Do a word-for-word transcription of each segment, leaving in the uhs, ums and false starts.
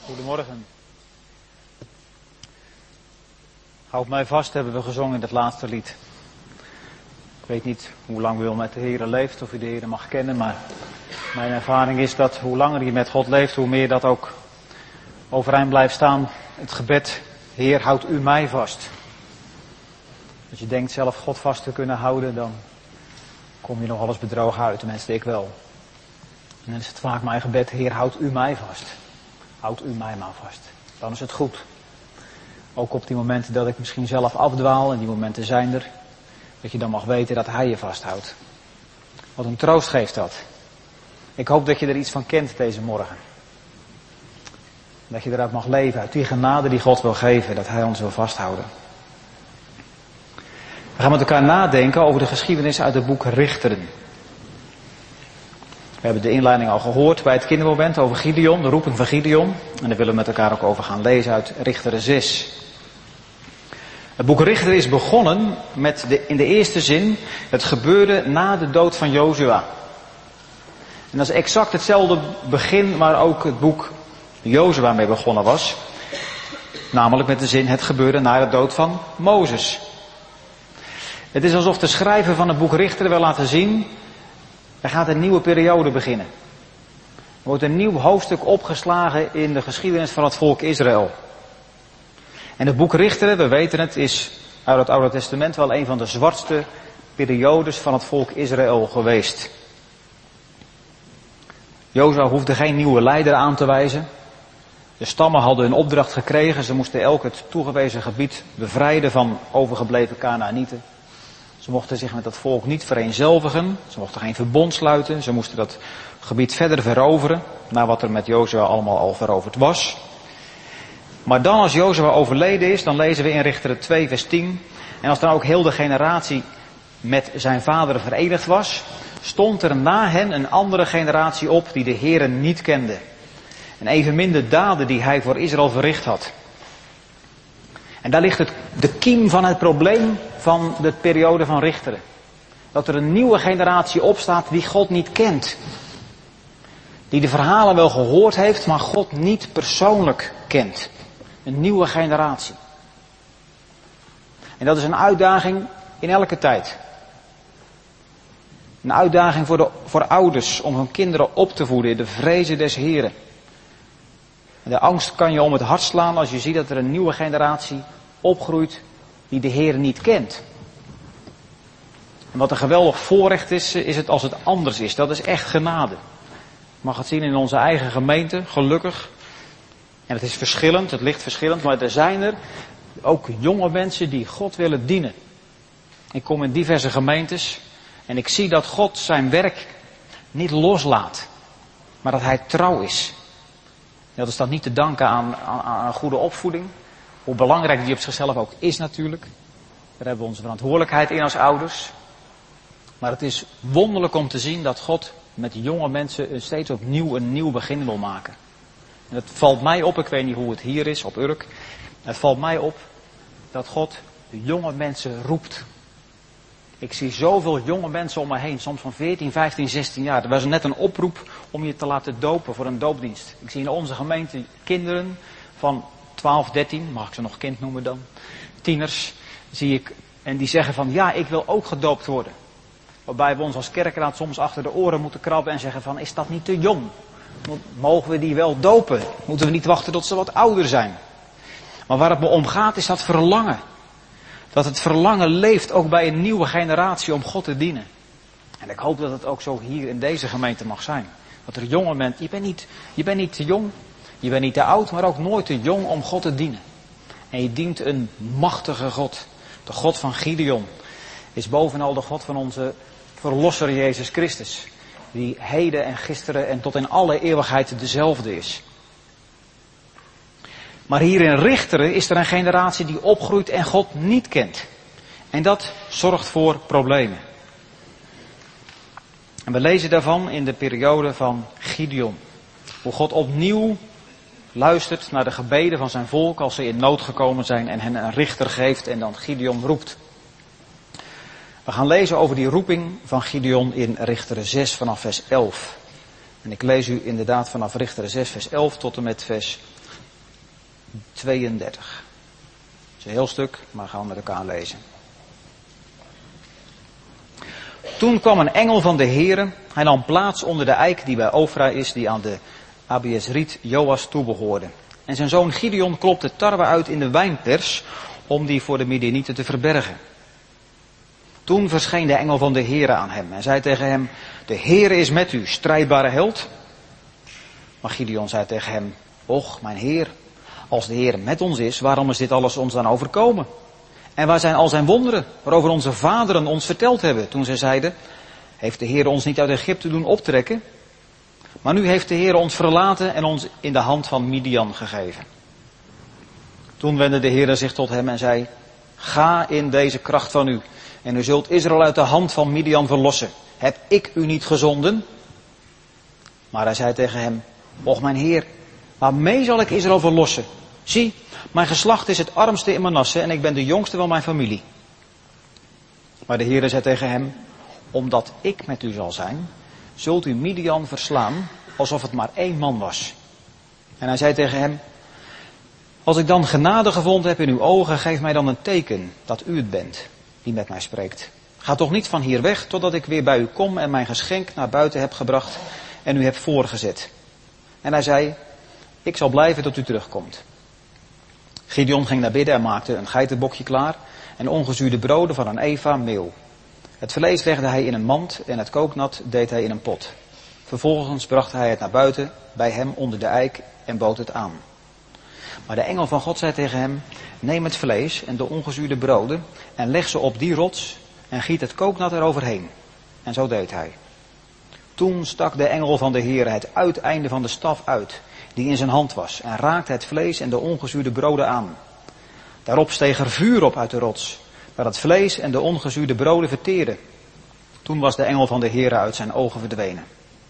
Goedemorgen. Houd mij vast, hebben we gezongen in het laatste lied. Ik weet niet hoe lang u al met de Heer leeft, of u de Heer mag kennen, maar mijn ervaring is dat hoe langer je met God leeft, hoe meer dat ook overeind blijft staan. Het gebed, Heer, houd u mij vast. Als je denkt zelf God vast te kunnen houden, dan kom je nog alles bedrogen uit, tenminste ik wel. En dan is het vaak mijn gebed, Heer, houd u mij vast. Houd u mij maar vast. Dan is het goed. Ook op die momenten dat ik misschien zelf afdwaal, en die momenten zijn er, dat je dan mag weten dat Hij je vasthoudt. Wat een troost geeft dat. Ik hoop dat je er iets van kent deze morgen. Dat je eruit mag leven, uit die genade die God wil geven, dat Hij ons wil vasthouden. We gaan met elkaar nadenken over de geschiedenis uit het boek Richteren. We hebben de inleiding al gehoord bij het kindermoment over Gideon, de roeping van Gideon. En daar willen we met elkaar ook over gaan lezen uit Richteren zes. Het boek Richteren is begonnen met de, in de eerste zin het gebeurde na de dood van Jozua. En dat is exact hetzelfde begin waar ook het boek Jozua mee begonnen was. Namelijk met de zin het gebeurde na de dood van Mozes. Het is alsof de schrijver van het boek Richteren wil laten zien, er gaat een nieuwe periode beginnen. Er wordt een nieuw hoofdstuk opgeslagen in de geschiedenis van het volk Israël. En het boek Richteren, we weten het, is uit het Oude Testament wel een van de zwartste periodes van het volk Israël geweest. Jozua hoefde geen nieuwe leider aan te wijzen. De stammen hadden hun opdracht gekregen. Ze moesten elk het toegewezen gebied bevrijden van overgebleven Kanaanieten. Ze mochten zich met dat volk niet vereenzelvigen. Ze mochten geen verbond sluiten. Ze moesten dat gebied verder veroveren. Na wat er met Jozua allemaal al veroverd was. Maar dan als Jozua overleden is, dan lezen we in Richteren twee vers tien. En als dan ook heel de generatie met zijn vader verenigd was, stond er na hen een andere generatie op die de Heere niet kende. En evenmin de daden die hij voor Israël verricht had. En daar ligt het, de kiem van het probleem van de periode van Richteren. Dat er een nieuwe generatie opstaat die God niet kent. Die de verhalen wel gehoord heeft, maar God niet persoonlijk kent. Een nieuwe generatie. En dat is een uitdaging in elke tijd. Een uitdaging voor, de, voor ouders om hun kinderen op te voeden in de vrezen des Heren. En de angst kan je om het hart slaan als je ziet dat er een nieuwe generatie opgroeit die de Heer niet kent. En wat een geweldig voorrecht is, is het als het anders is. Dat is echt genade. Je mag het zien in onze eigen gemeente, gelukkig. En het is verschillend, het ligt verschillend, maar er zijn er ook jonge mensen die God willen dienen. Ik kom in diverse gemeentes en ik zie dat God zijn werk niet loslaat, maar dat hij trouw is. Dat is dan niet te danken aan, aan, aan een goede opvoeding, hoe belangrijk die op zichzelf ook is natuurlijk. Daar hebben we onze verantwoordelijkheid in als ouders. Maar het is wonderlijk om te zien dat God met jonge mensen steeds opnieuw een nieuw begin wil maken. En het valt mij op, ik weet niet hoe het hier is op Urk. Het valt mij op dat God de jonge mensen roept. Ik zie zoveel jonge mensen om me heen, soms van veertien, vijftien, zestien jaar. Er was net een oproep om je te laten dopen voor een doopdienst. Ik zie in onze gemeente kinderen van twaalf, dertien, mag ik ze nog kind noemen dan, tieners, zie ik, en die zeggen van ja, ik wil ook gedoopt worden. Waarbij we ons als kerkraad soms achter de oren moeten krabben en zeggen van, is dat niet te jong? Mogen we die wel dopen? Moeten we niet wachten tot ze wat ouder zijn? Maar waar het me om gaat is dat verlangen. Dat het verlangen leeft ook bij een nieuwe generatie om God te dienen. En ik hoop dat het ook zo hier in deze gemeente mag zijn. Dat er jonge mensen, je bent niet, je bent niet te jong, je bent niet te oud, maar ook nooit te jong om God te dienen. En je dient een machtige God. De God van Gideon is bovenal de God van onze verlosser Jezus Christus. Die heden en gisteren en tot in alle eeuwigheid dezelfde is. Maar hier in Richteren is er een generatie die opgroeit en God niet kent. En dat zorgt voor problemen. En we lezen daarvan in de periode van Gideon. Hoe God opnieuw luistert naar de gebeden van zijn volk als ze in nood gekomen zijn en hen een richter geeft en dan Gideon roept. We gaan lezen over die roeping van Gideon in Richteren zes vanaf vers elf. En ik lees u inderdaad vanaf Richteren zes vers elf tot en met vers tweeëndertig. Het is een heel stuk, maar gaan we met elkaar lezen. Toen kwam een engel van de Heere. Hij nam plaats onder de eik die bij Ofra is, die aan de Abiezriet Joas toebehoorde. En zijn zoon Gideon klopte tarwe uit in de wijnpers om die voor de Midianieten te verbergen. Toen verscheen de engel van de Heere aan hem en zei tegen hem: de Heere is met u, strijdbare held. Maar Gideon zei tegen hem: och, mijn Heer, als de Heere met ons is, waarom is dit alles ons dan overkomen? En waar zijn al zijn wonderen, waarover onze vaderen ons verteld hebben, toen zij zeiden: heeft de Heere ons niet uit Egypte doen optrekken? Maar nu heeft de Heere ons verlaten en ons in de hand van Midian gegeven. Toen wendde de Heere zich tot hem en zei: ga in deze kracht van u, en u zult Israël uit de hand van Midian verlossen. Heb ik u niet gezonden? Maar hij zei tegen hem: och, mijn Heer, waarmee zal ik Israël verlossen? Zie, mijn geslacht is het armste in Manasse en ik ben de jongste van mijn familie. Maar de Heere zei tegen hem: omdat ik met u zal zijn, zult u Midian verslaan, alsof het maar één man was. En hij zei tegen hem: als ik dan genade gevonden heb in uw ogen, geef mij dan een teken dat u het bent die met mij spreekt. Ga toch niet van hier weg, totdat ik weer bij u kom en mijn geschenk naar buiten heb gebracht en u heb voorgezet. En hij zei: ik zal blijven tot u terugkomt. Gideon ging naar binnen en maakte een geitenbokje klaar en ongezuurde broden van een eva meel. Het vlees legde hij in een mand en het kooknat deed hij in een pot. Vervolgens bracht hij het naar buiten bij hem onder de eik en bood het aan. Maar de engel van God zei tegen hem: neem het vlees en de ongezuurde broden en leg ze op die rots en giet het kooknat eroverheen. En zo deed hij. Toen stak de engel van de Heere het uiteinde van de staf uit, die in zijn hand was, en raakte het vlees en de ongezuurde broden aan. Daarop steeg er vuur op uit de rots, waar het vlees en de ongezuurde broden verteerden. Toen was de engel van de Heere uit zijn ogen verdwenen.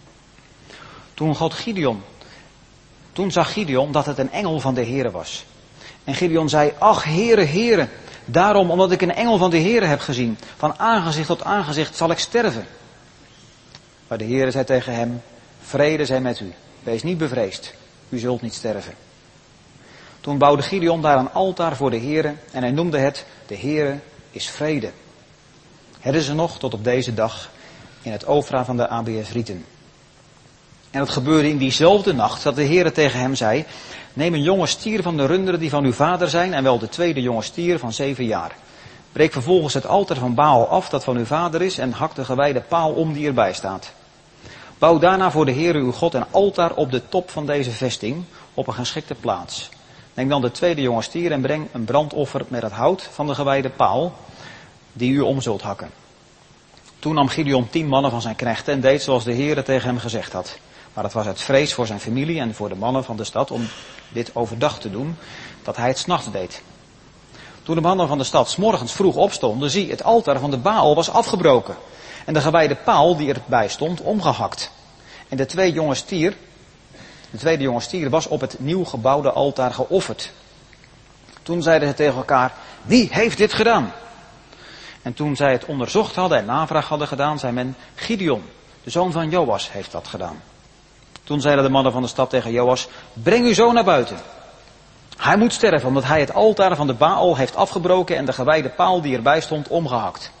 Toen God Gideon, toen zag Gideon dat het een engel van de Heere was. En Gideon zei: ach, Heere, Heere, daarom, omdat ik een engel van de Heere heb gezien, van aangezicht tot aangezicht zal ik sterven. Maar de Heere zei tegen hem: vrede zij met u, wees niet bevreesd, u zult niet sterven. Toen bouwde Gideon daar een altaar voor de Heere en hij noemde het: de Heere is vrede. Het is er nog tot op deze dag in het Ofra van de Abiezrieten. En het gebeurde in diezelfde nacht dat de Heere tegen hem zei: neem een jonge stier van de runderen die van uw vader zijn en wel de tweede jonge stier van zeven jaar. Breek vervolgens het altaar van Baal af dat van uw vader is en hak de gewijde paal om die erbij staat. Bouw daarna voor de Heere uw God een altaar op de top van deze vesting op een geschikte plaats. Neem dan de tweede jonge stier en breng een brandoffer met het hout van de gewijde paal die u om zult hakken. Toen nam Gideon tien mannen van zijn knechten en deed zoals de Heere tegen hem gezegd had. Maar het was uit vrees voor zijn familie en voor de mannen van de stad om dit overdag te doen, dat hij het 's nachts deed. Toen de mannen van de stad 's morgens vroeg opstonden, zie, het altaar van de Baal was afgebroken en de gewijde paal die erbij stond omgehakt. En de, twee jonge stier, de tweede jonge stier was op het nieuw gebouwde altaar geofferd. Toen zeiden ze tegen elkaar: wie heeft dit gedaan? En toen zij het onderzocht hadden en navraag hadden gedaan, zei men: Gideon, de zoon van Joas, heeft dat gedaan. Toen zeiden de mannen van de stad tegen Joas: breng uw zoon naar buiten. Hij moet sterven, omdat hij het altaar van de Baal heeft afgebroken en de gewijde paal die erbij stond omgehakt.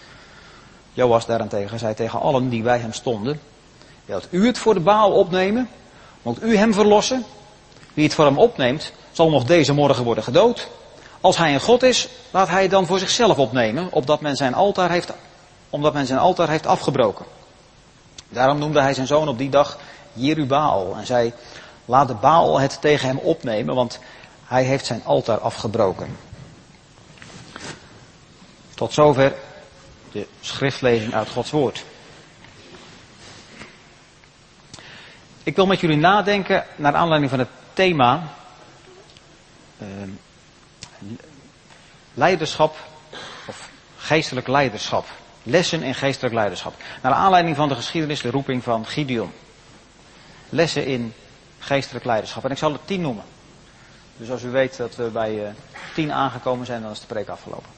Joas daarentegen zei tegen allen die bij hem stonden: wilt u het voor de Baal opnemen? Moet u hem verlossen? Wie het voor hem opneemt, zal nog deze morgen worden gedood. Als hij een God is, laat hij het dan voor zichzelf opnemen, opdat men zijn altaar heeft, omdat men zijn altaar heeft afgebroken. Daarom noemde hij zijn zoon op die dag Jerubbaal en zei: laat de Baal het tegen hem opnemen, want hij heeft zijn altaar afgebroken. Tot zover de schriftlezing uit Gods woord. Ik wil met jullie nadenken naar aanleiding van het thema uh, leiderschap of geestelijk leiderschap. Lessen in geestelijk leiderschap. Naar aanleiding van de geschiedenis, de roeping van Gideon. Lessen in geestelijk leiderschap. En ik zal er tien noemen. Dus als u weet dat we bij uh, tien aangekomen zijn, dan is de preek afgelopen.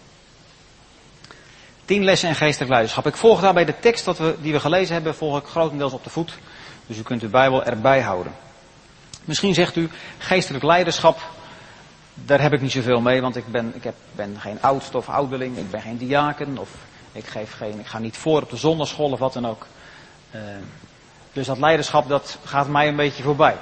Tien lessen in geestelijk leiderschap. Ik volg daarbij de tekst dat we, die we gelezen hebben, volg ik grotendeels op de voet. Dus u kunt uw Bijbel erbij houden. Misschien zegt u, geestelijk leiderschap, daar heb ik niet zoveel mee, want ik ben, ik heb, ben geen oudste of ouderling, ik ben geen diaken, of ik, geef geen, ik ga niet voor op de zondagschool of wat dan ook. Uh, dus dat leiderschap, dat gaat mij een beetje voorbij.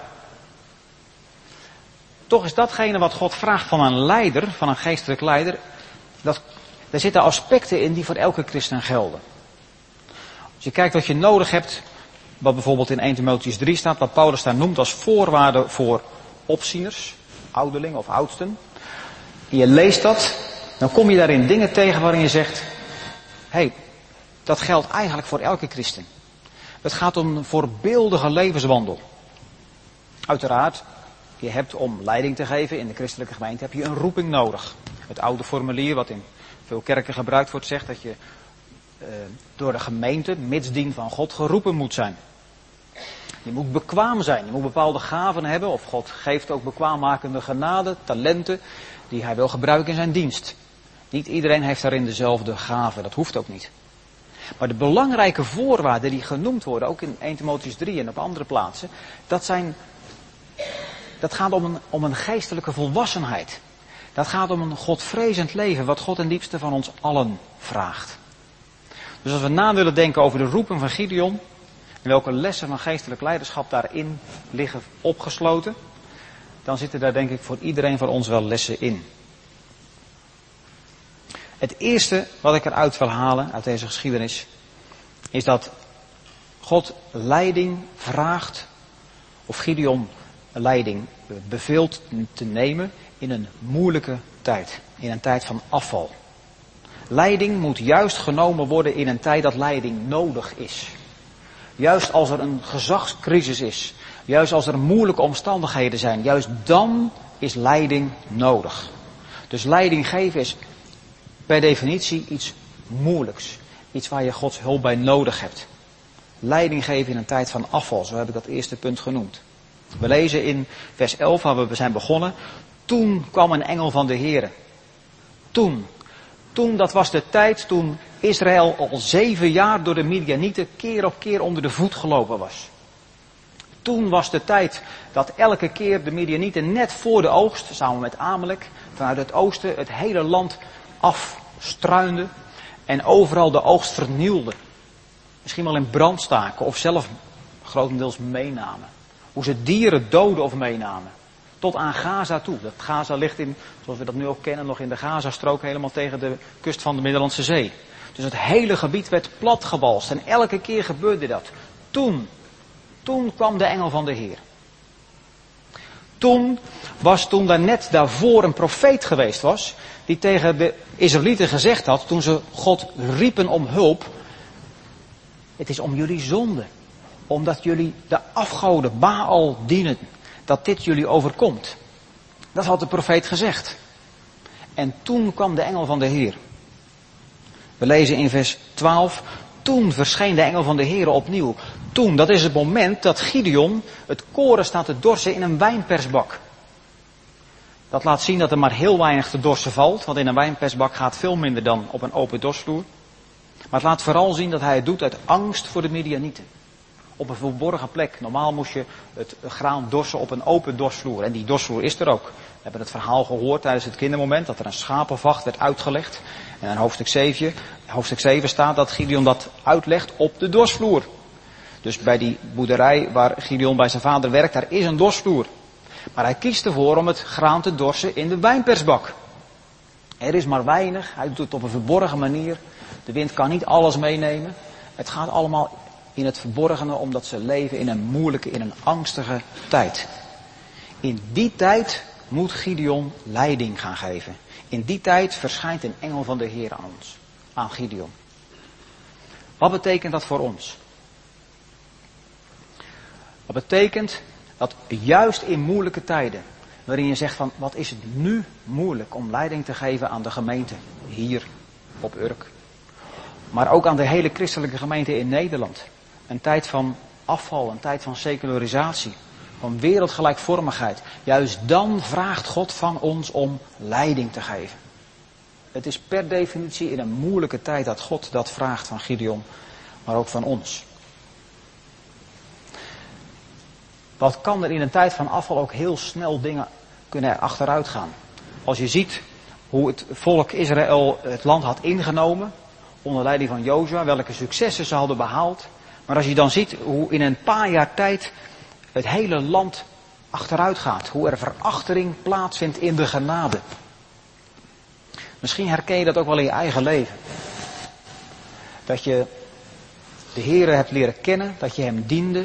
Toch is datgene wat God vraagt van een leider, van een geestelijk leider, dat, daar zitten aspecten in die voor elke christen gelden. Als je kijkt wat je nodig hebt, wat bijvoorbeeld in Eerste Timotheüs drie staat, wat Paulus daar noemt als voorwaarde voor opzieners, ouderlingen of oudsten. En je leest dat, dan kom je daarin dingen tegen waarin je zegt, hé, hey, dat geldt eigenlijk voor elke christen. Het gaat om een voorbeeldige levenswandel. Uiteraard, je hebt om leiding te geven in de christelijke gemeente, heb je een roeping nodig. Het oude formulier wat in veel kerken gebruikt wordt, zegt dat je uh, door de gemeente, mitsdien van God, geroepen moet zijn. Je moet bekwaam zijn, je moet bepaalde gaven hebben, of God geeft ook bekwaammakende genade, talenten, die hij wil gebruiken in zijn dienst. Niet iedereen heeft daarin dezelfde gaven, dat hoeft ook niet. Maar de belangrijke voorwaarden die genoemd worden, ook in Eerste Timotheüs drie en op andere plaatsen, dat zijn, dat gaat om een, om een geestelijke volwassenheid. Dat gaat om een godvrezend leven, wat God ten diepste van ons allen vraagt. Dus als we na willen denken over de roeping van Gideon, en welke lessen van geestelijk leiderschap daarin liggen opgesloten, dan zitten daar denk ik voor iedereen van ons wel lessen in. Het eerste wat ik eruit wil halen uit deze geschiedenis, is dat God leiding vraagt, of Gideon leiding beveelt te nemen in een moeilijke tijd, in een tijd van afval. Leiding moet juist genomen worden in een tijd dat leiding nodig is. Juist als er een gezagscrisis is, juist als er moeilijke omstandigheden zijn, juist dan is leiding nodig. Dus leiding geven is per definitie iets moeilijks. Iets waar je Gods hulp bij nodig hebt. Leiding geven in een tijd van afval, zo heb ik dat eerste punt genoemd. We lezen in vers elf, waar we zijn begonnen. Toen kwam een engel van de Heere. Toen. Toen, dat was de tijd toen Israël al zeven jaar door de Midianieten keer op keer onder de voet gelopen was. Toen was de tijd dat elke keer de Midianieten net voor de oogst, samen met Amalek, vanuit het oosten het hele land afstruinden en overal de oogst vernielden. Misschien wel in brand staken of zelf grotendeels meenamen. Hoe ze dieren doden of meenamen. Tot aan Gaza toe. Dat Gaza ligt in, zoals we dat nu ook kennen, nog in de Gazastrook helemaal tegen de kust van de Middellandse Zee. Dus het hele gebied werd platgewalst en elke keer gebeurde dat. Toen, toen kwam de engel van de Heer. Toen was toen daar net daarvoor een profeet geweest was, die tegen de Israëlieten gezegd had, toen ze God riepen om hulp, het is om jullie zonde, omdat jullie de afgoden Baal dienen, dat dit jullie overkomt. Dat had de profeet gezegd. En toen kwam de engel van de Heer. We lezen in vers twaalf, toen verscheen de engel van de Heer opnieuw. Toen, dat is het moment dat Gideon het koren staat te dorsen in een wijnpersbak. Dat laat zien dat er maar heel weinig te dorsen valt, want in een wijnpersbak gaat veel minder dan op een open dorsvloer. Maar het laat vooral zien dat hij het doet uit angst voor de Midianieten. Op een verborgen plek. Normaal moest je het graan dorsen op een open dorsvloer. En die dorsvloer is er ook. We hebben het verhaal gehoord tijdens het kindermoment dat er een schapenvacht werd uitgelegd. En in hoofdstuk zeven, hoofdstuk zeven staat dat Gideon dat uitlegt op de dorsvloer. Dus bij die boerderij waar Gideon bij zijn vader werkt, daar is een dorsvloer. Maar hij kiest ervoor om het graan te dorsen in de wijnpersbak. Er is maar weinig, hij doet het op een verborgen manier. De wind kan niet alles meenemen. Het gaat allemaal in het verborgene, omdat ze leven in een moeilijke, in een angstige tijd. In die tijd moet Gideon leiding gaan geven. In die tijd verschijnt een engel van de Heer aan ons, aan Gideon. Wat betekent dat voor ons? Dat betekent dat juist in moeilijke tijden, waarin je zegt van, wat is het nu moeilijk om leiding te geven aan de gemeente, hier op Urk. Maar ook aan de hele christelijke gemeente in Nederland. Een tijd van afval, een tijd van secularisatie, van wereldgelijkvormigheid. Juist dan vraagt God van ons om leiding te geven. Het is per definitie in een moeilijke tijd dat God dat vraagt van Gideon, maar ook van ons. Wat kan er in een tijd van afval ook heel snel dingen kunnen achteruit gaan. als je ziet hoe het volk Israël het land had ingenomen, onder leiding van Jozua, welke successen ze hadden behaald. Maar als je dan ziet hoe in een paar jaar tijd het hele land achteruit gaat, hoe er verachtering plaatsvindt in de genade. Misschien herken je dat ook wel in je eigen leven. Dat je de Heere hebt leren kennen, dat je hem diende.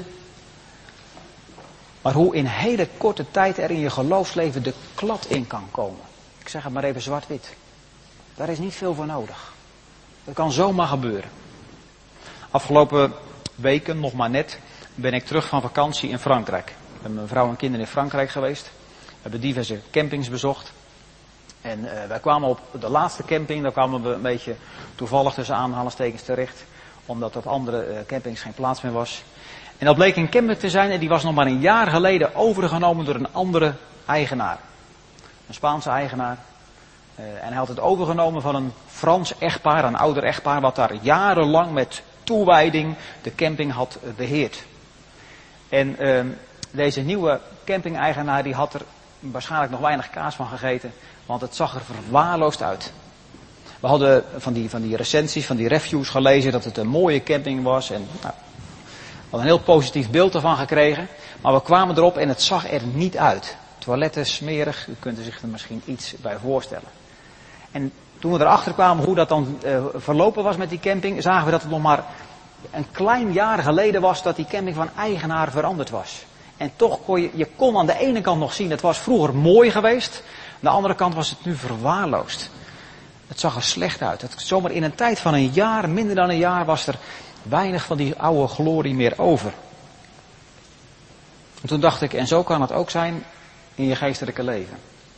Maar hoe in hele korte tijd er in je geloofsleven de klad in kan komen. Ik zeg het maar even zwart-wit. Daar is niet veel voor nodig. Dat kan zomaar gebeuren. Afgelopen weken, nog maar net, ben ik terug van vakantie in Frankrijk. Ik ben met mijn vrouw en kinderen in Frankrijk geweest. We hebben diverse campings bezocht. En uh, wij kwamen op de laatste camping, daar kwamen we een beetje toevallig tussen aanhalingstekens terecht. Omdat op andere uh, campings geen plaats meer was. En dat bleek een camping te zijn en die was nog maar een jaar geleden overgenomen door een andere eigenaar. Een Spaanse eigenaar. Uh, en hij had het overgenomen van een Frans echtpaar, een ouder echtpaar, wat daar jarenlang met toewijding de camping had uh, beheerd. En uh, deze nieuwe camping-eigenaar die had er waarschijnlijk nog weinig kaas van gegeten, want het zag er verwaarloosd uit. We hadden van die, van die recensies, van die reviews gelezen dat het een mooie camping was. En nou, we hadden een heel positief beeld ervan gekregen. Maar we kwamen erop en het zag er niet uit. Toiletten smerig, u kunt er zich er misschien iets bij voorstellen. En toen we erachter kwamen hoe dat dan uh, verlopen was met die camping, zagen we dat het nog maar een klein jaar geleden was dat die camping van eigenaar veranderd was. En toch kon je, je kon aan de ene kant nog zien, het was vroeger mooi geweest. Aan de andere kant was het nu verwaarloosd. Het zag er slecht uit. Het, zomaar in een tijd van een jaar, minder dan een jaar, was er weinig van die oude glorie meer over. En toen dacht ik, en zo kan het ook zijn in je geestelijke leven.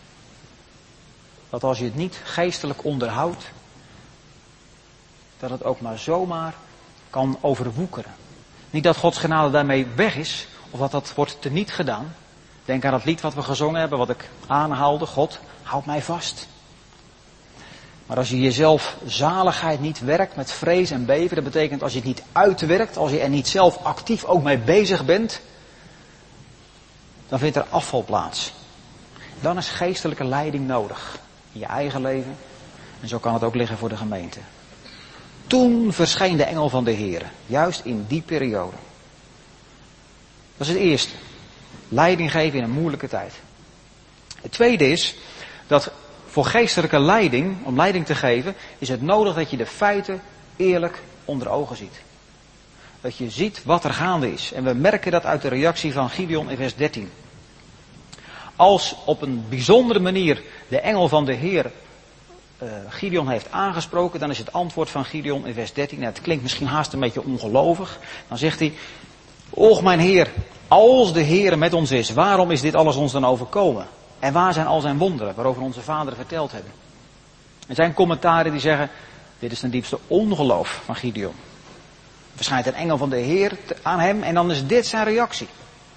Dat als je het niet geestelijk onderhoudt, dat het ook maar zomaar kan overwoekeren. Niet dat Gods genade daarmee weg is, of dat dat wordt teniet gedaan. Denk aan het lied wat we gezongen hebben, wat ik aanhaalde. God, houd mij vast. Maar als je jezelf zaligheid niet werkt met vrees en beven, dat betekent als je het niet uitwerkt, als je er niet zelf actief ook mee bezig bent, dan vindt er afval plaats. Dan is geestelijke leiding nodig. In je eigen leven. En zo kan het ook liggen voor de gemeente. Toen verscheen de engel van de Heere. Juist in die periode. Dat is het eerste. Leiding geven in een moeilijke tijd. Het tweede is dat voor geestelijke leiding, om leiding te geven, is het nodig dat je de feiten eerlijk onder ogen ziet. Dat je ziet wat er gaande is. En we merken dat uit de reactie van Gideon in vers dertien. Als op een bijzondere manier de engel van de Heer uh, Gideon heeft aangesproken, dan is het antwoord van Gideon in vers dertien, en het klinkt misschien haast een beetje ongelovig, dan zegt hij, och mijn Heer, als de Heer met ons is, waarom is dit alles ons dan overkomen? En waar zijn al zijn wonderen, waarover onze vaderen verteld hebben? Er zijn commentaren die zeggen, dit is ten diepste ongeloof van Gideon. Er verschijnt een engel van de Heer aan hem en dan is dit zijn reactie.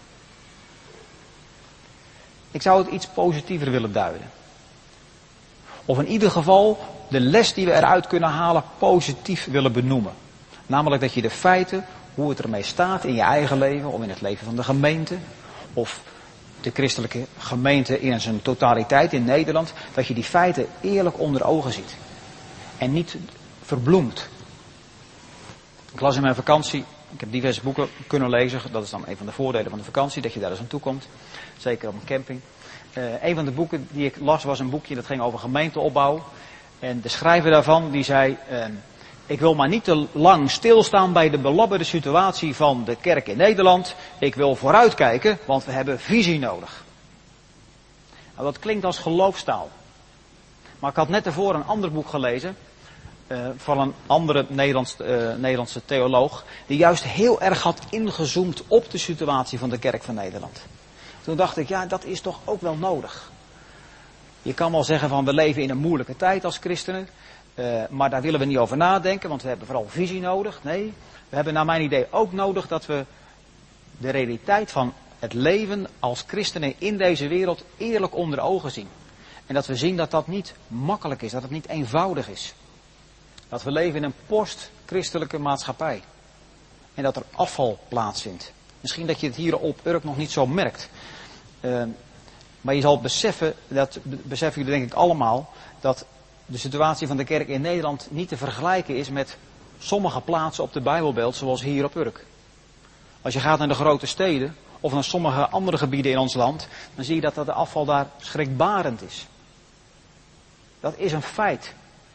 Ik zou het iets positiever willen duiden. Of in ieder geval de les die we eruit kunnen halen positief willen benoemen. Namelijk dat je de feiten, hoe het ermee staat in je eigen leven of in het leven van de gemeente, of de christelijke gemeente in zijn totaliteit in Nederland, dat je die feiten eerlijk onder ogen ziet. En niet verbloemt. Ik las in mijn vakantie, ik heb diverse boeken kunnen lezen, dat is dan een van de voordelen van de vakantie, dat je daar eens aan toe komt. Zeker op een camping. Uh, een van de boeken die ik las was een boekje dat ging over gemeenteopbouw. En de schrijver daarvan die zei, uh, ik wil maar niet te lang stilstaan bij de belabberde situatie van de kerk in Nederland. Ik wil vooruitkijken, want we hebben visie nodig. Nou, dat klinkt als geloofstaal. Maar ik had net ervoor een ander boek gelezen. Uh, van een andere Nederlands, uh, Nederlandse theoloog. Die juist heel erg had ingezoomd op de situatie van de kerk van Nederland. Toen dacht ik, ja, dat is toch ook wel nodig. Je kan wel zeggen van we leven in een moeilijke tijd als christenen. Uh, maar daar willen we niet over nadenken, want we hebben vooral visie nodig. Nee, we hebben naar mijn idee ook nodig dat we de realiteit van het leven als christenen in deze wereld eerlijk onder ogen zien. En dat we zien dat dat niet makkelijk is, dat het niet eenvoudig is. Dat we leven in een post-christelijke maatschappij. En dat er afval plaatsvindt. Misschien dat je het hier op Urk nog niet zo merkt. Uh, Maar je zal beseffen, dat beseffen jullie denk ik allemaal, dat de situatie van de kerk in Nederland niet te vergelijken is met sommige plaatsen op de Bijbelbelt, zoals hier op Urk. Als je gaat naar de grote steden, of naar sommige andere gebieden in ons land, dan zie je dat de afval daar schrikbarend is. Dat is een feit.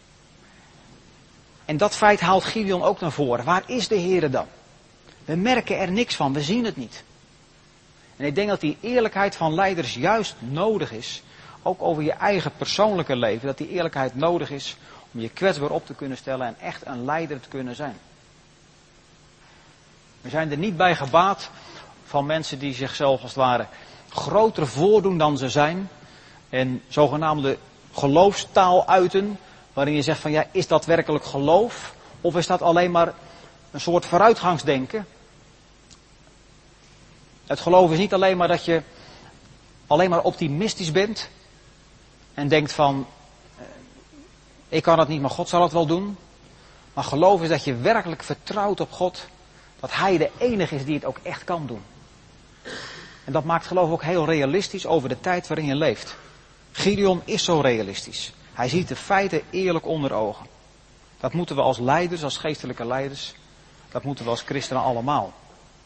En dat feit haalt Gideon ook naar voren. Waar is de Heere dan? We merken er niks van, we zien het niet. En ik denk dat die eerlijkheid van leiders juist nodig is, ook over je eigen persoonlijke leven, dat die eerlijkheid nodig is om je kwetsbaar op te kunnen stellen en echt een leider te kunnen zijn. We zijn er niet bij gebaat van mensen die zichzelf als het ware groter voordoen dan ze zijn en zogenaamde geloofstaal uiten, waarin je zegt van ja, is dat werkelijk geloof of is dat alleen maar een soort vooruitgangsdenken? Het geloof is niet alleen maar dat je alleen maar optimistisch bent en denkt van ik kan het niet, maar God zal het wel doen. Maar geloof is dat je werkelijk vertrouwt op God, dat Hij de enige is die het ook echt kan doen. En dat maakt geloof ook heel realistisch over de tijd waarin je leeft. Gideon is zo realistisch. Hij ziet de feiten eerlijk onder ogen. Dat moeten we als leiders, als geestelijke leiders, dat moeten we als christenen allemaal.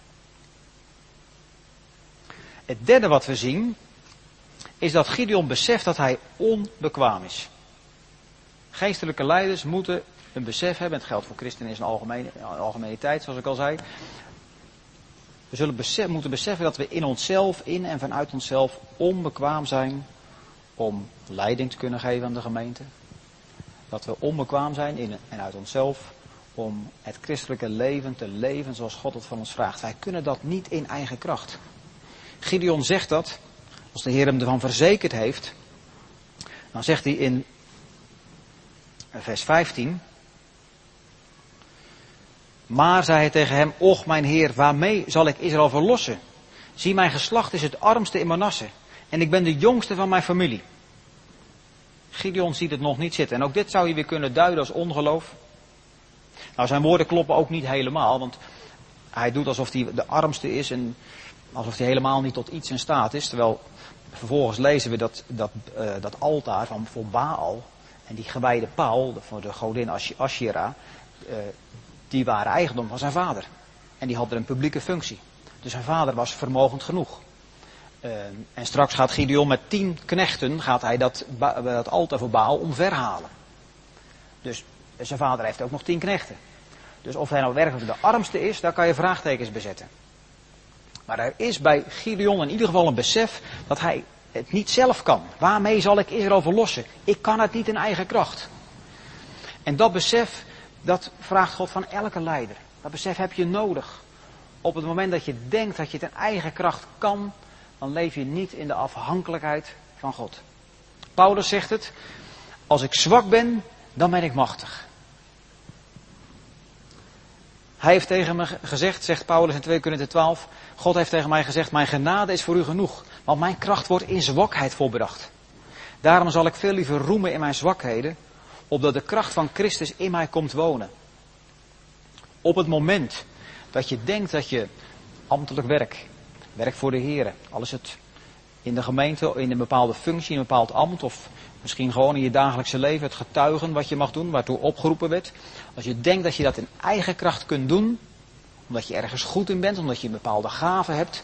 Het derde wat we zien, is dat Gideon beseft dat hij onbekwaam is. Geestelijke leiders moeten een besef hebben, het geldt voor christenen in zijn algemene, algemene tijd, zoals ik al zei. We zullen besef, moeten beseffen dat we in onszelf, in en vanuit onszelf onbekwaam zijn om leiding te kunnen geven aan de gemeente. Dat we onbekwaam zijn in en uit onszelf om het christelijke leven te leven zoals God het van ons vraagt. Wij kunnen dat niet in eigen kracht. Gideon zegt dat, als de Heer hem ervan verzekerd heeft, dan zegt hij in vers vijftien. Maar zei hij tegen hem, och mijn Heer, waarmee zal ik Israël verlossen? Zie, mijn geslacht is het armste in Manasse en ik ben de jongste van mijn familie. Gideon ziet het nog niet zitten. En ook dit zou je weer kunnen duiden als ongeloof. Nou, zijn woorden kloppen ook niet helemaal, want hij doet alsof hij de armste is en alsof hij helemaal niet tot iets in staat is. Terwijl vervolgens lezen we dat, dat, uh, dat altaar van voor Baal en die gewijde paal voor de godin Asherah, uh, die waren eigendom van zijn vader. En die hadden een publieke functie. Dus zijn vader was vermogend genoeg. Uh, en straks gaat Gideon met tien knechten, gaat hij dat, dat altaar voor Baal omverhalen. Dus zijn vader heeft ook nog tien knechten. Dus of hij nou werkelijk de armste is, daar kan je vraagtekens bij zetten. Maar er is bij Gideon in ieder geval een besef dat hij het niet zelf kan. Waarmee zal ik Israël verlossen? Ik kan het niet in eigen kracht. En dat besef, dat vraagt God van elke leider. Dat besef heb je nodig. Op het moment dat je denkt dat je het in eigen kracht kan, dan leef je niet in de afhankelijkheid van God. Paulus zegt het, als ik zwak ben, dan ben ik machtig. Hij heeft tegen me gezegd, zegt Paulus in twee Korinthe twaalf, God heeft tegen mij gezegd, mijn genade is voor u genoeg, want mijn kracht wordt in zwakheid volbracht. Daarom zal ik veel liever roemen in mijn zwakheden, opdat de kracht van Christus in mij komt wonen. Op het moment dat je denkt dat je ambtelijk werk, werk voor de Heer, al is het in de gemeente, in een bepaalde functie, in een bepaald ambt, of misschien gewoon in je dagelijkse leven, het getuigen wat je mag doen, waartoe opgeroepen werd. Als je denkt dat je dat in eigen kracht kunt doen, omdat je ergens goed in bent, omdat je een bepaalde gave hebt,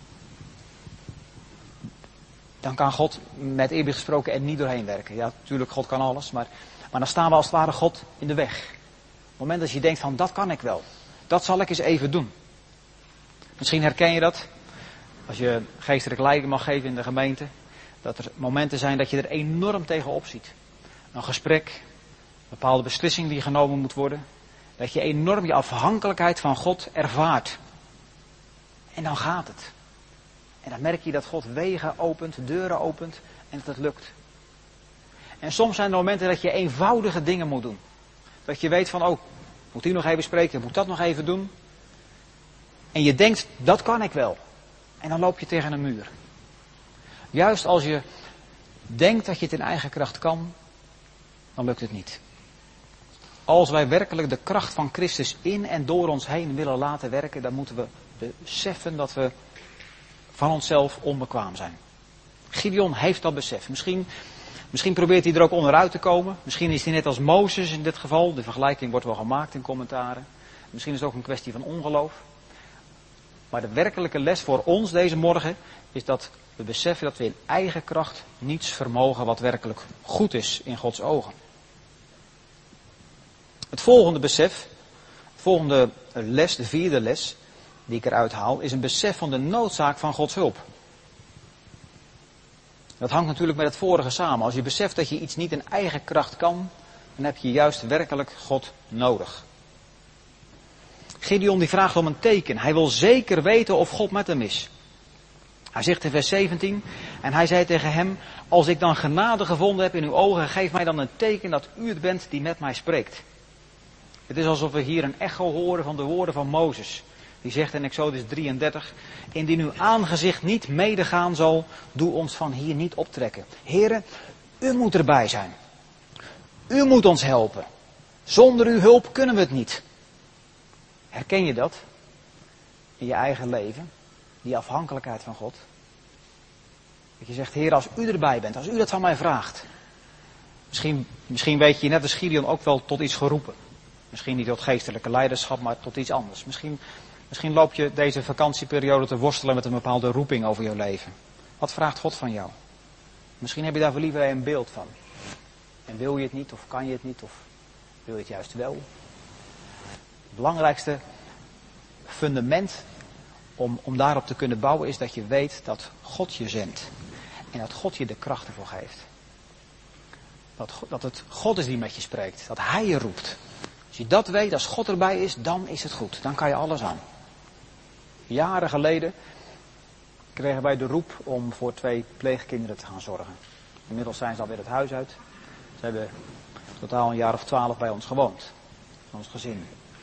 dan kan God met eerbied gesproken er niet doorheen werken. Ja, natuurlijk, God kan alles, maar, maar dan staan we als het ware God in de weg. Op het moment dat je denkt van, dat kan ik wel. Dat zal ik eens even doen. Misschien herken je dat, als je geestelijk leiding mag geven in de gemeente, dat er momenten zijn dat je er enorm tegenop ziet. Een gesprek, een bepaalde beslissing die genomen moet worden, dat je enorm je afhankelijkheid van God ervaart. En dan gaat het. En dan merk je dat God wegen opent, deuren opent en dat het lukt. En soms zijn er momenten dat je eenvoudige dingen moet doen. Dat je weet van, oh, moet die nog even spreken, moet dat nog even doen. En je denkt, dat kan ik wel. En dan loop je tegen een muur. Juist als je denkt dat je het in eigen kracht kan, dan lukt het niet. Als wij werkelijk de kracht van Christus in en door ons heen willen laten werken, dan moeten we beseffen dat we van onszelf onbekwaam zijn. Gideon heeft dat besef. Misschien, misschien probeert hij er ook onderuit te komen. Misschien is hij net als Mozes in dit geval. De vergelijking wordt wel gemaakt in commentaren. Misschien is het ook een kwestie van ongeloof. Maar de werkelijke les voor ons deze morgen is dat we beseffen dat we in eigen kracht niets vermogen wat werkelijk goed is in Gods ogen. Het volgende besef, de volgende les, de vierde les die ik eruit haal, is een besef van de noodzaak van Gods hulp. Dat hangt natuurlijk met het vorige samen. Als je beseft dat je iets niet in eigen kracht kan, dan heb je juist werkelijk God nodig. Gideon die vraagt om een teken. Hij wil zeker weten of God met hem is. Hij zegt in vers zeventien, en hij zei tegen hem, als ik dan genade gevonden heb in uw ogen, geef mij dan een teken dat u het bent die met mij spreekt. Het is alsof we hier een echo horen van de woorden van Mozes. Die zegt in Exodus drieëndertig, indien uw aangezicht niet medegaan zal, doe ons van hier niet optrekken. Heren, u moet erbij zijn. U moet ons helpen. Zonder uw hulp kunnen we het niet. Herken je dat in je eigen leven? Die afhankelijkheid van God. Dat je zegt, Heer, als u erbij bent, als u dat van mij vraagt. Misschien, misschien weet je net als Gideon ook wel tot iets geroepen. Misschien niet tot geestelijke leiderschap, maar tot iets anders. Misschien, misschien loop je deze vakantieperiode te worstelen met een bepaalde roeping over je leven. Wat vraagt God van jou? Misschien heb je daar liever een beeld van. En wil je het niet, of kan je het niet, of wil je het juist wel? Het belangrijkste fundament om, om daarop te kunnen bouwen is dat je weet dat God je zendt. En dat God je de kracht ervoor geeft. Dat, dat het God is die met je spreekt. Dat Hij je roept. Als je dat weet, als God erbij is, dan is het goed. Dan kan je alles aan. Jaren geleden kregen wij de roep om voor twee pleegkinderen te gaan zorgen. Inmiddels zijn ze alweer het huis uit. Ze hebben totaal een jaar of twaalf bij ons gewoond. Ons gezin.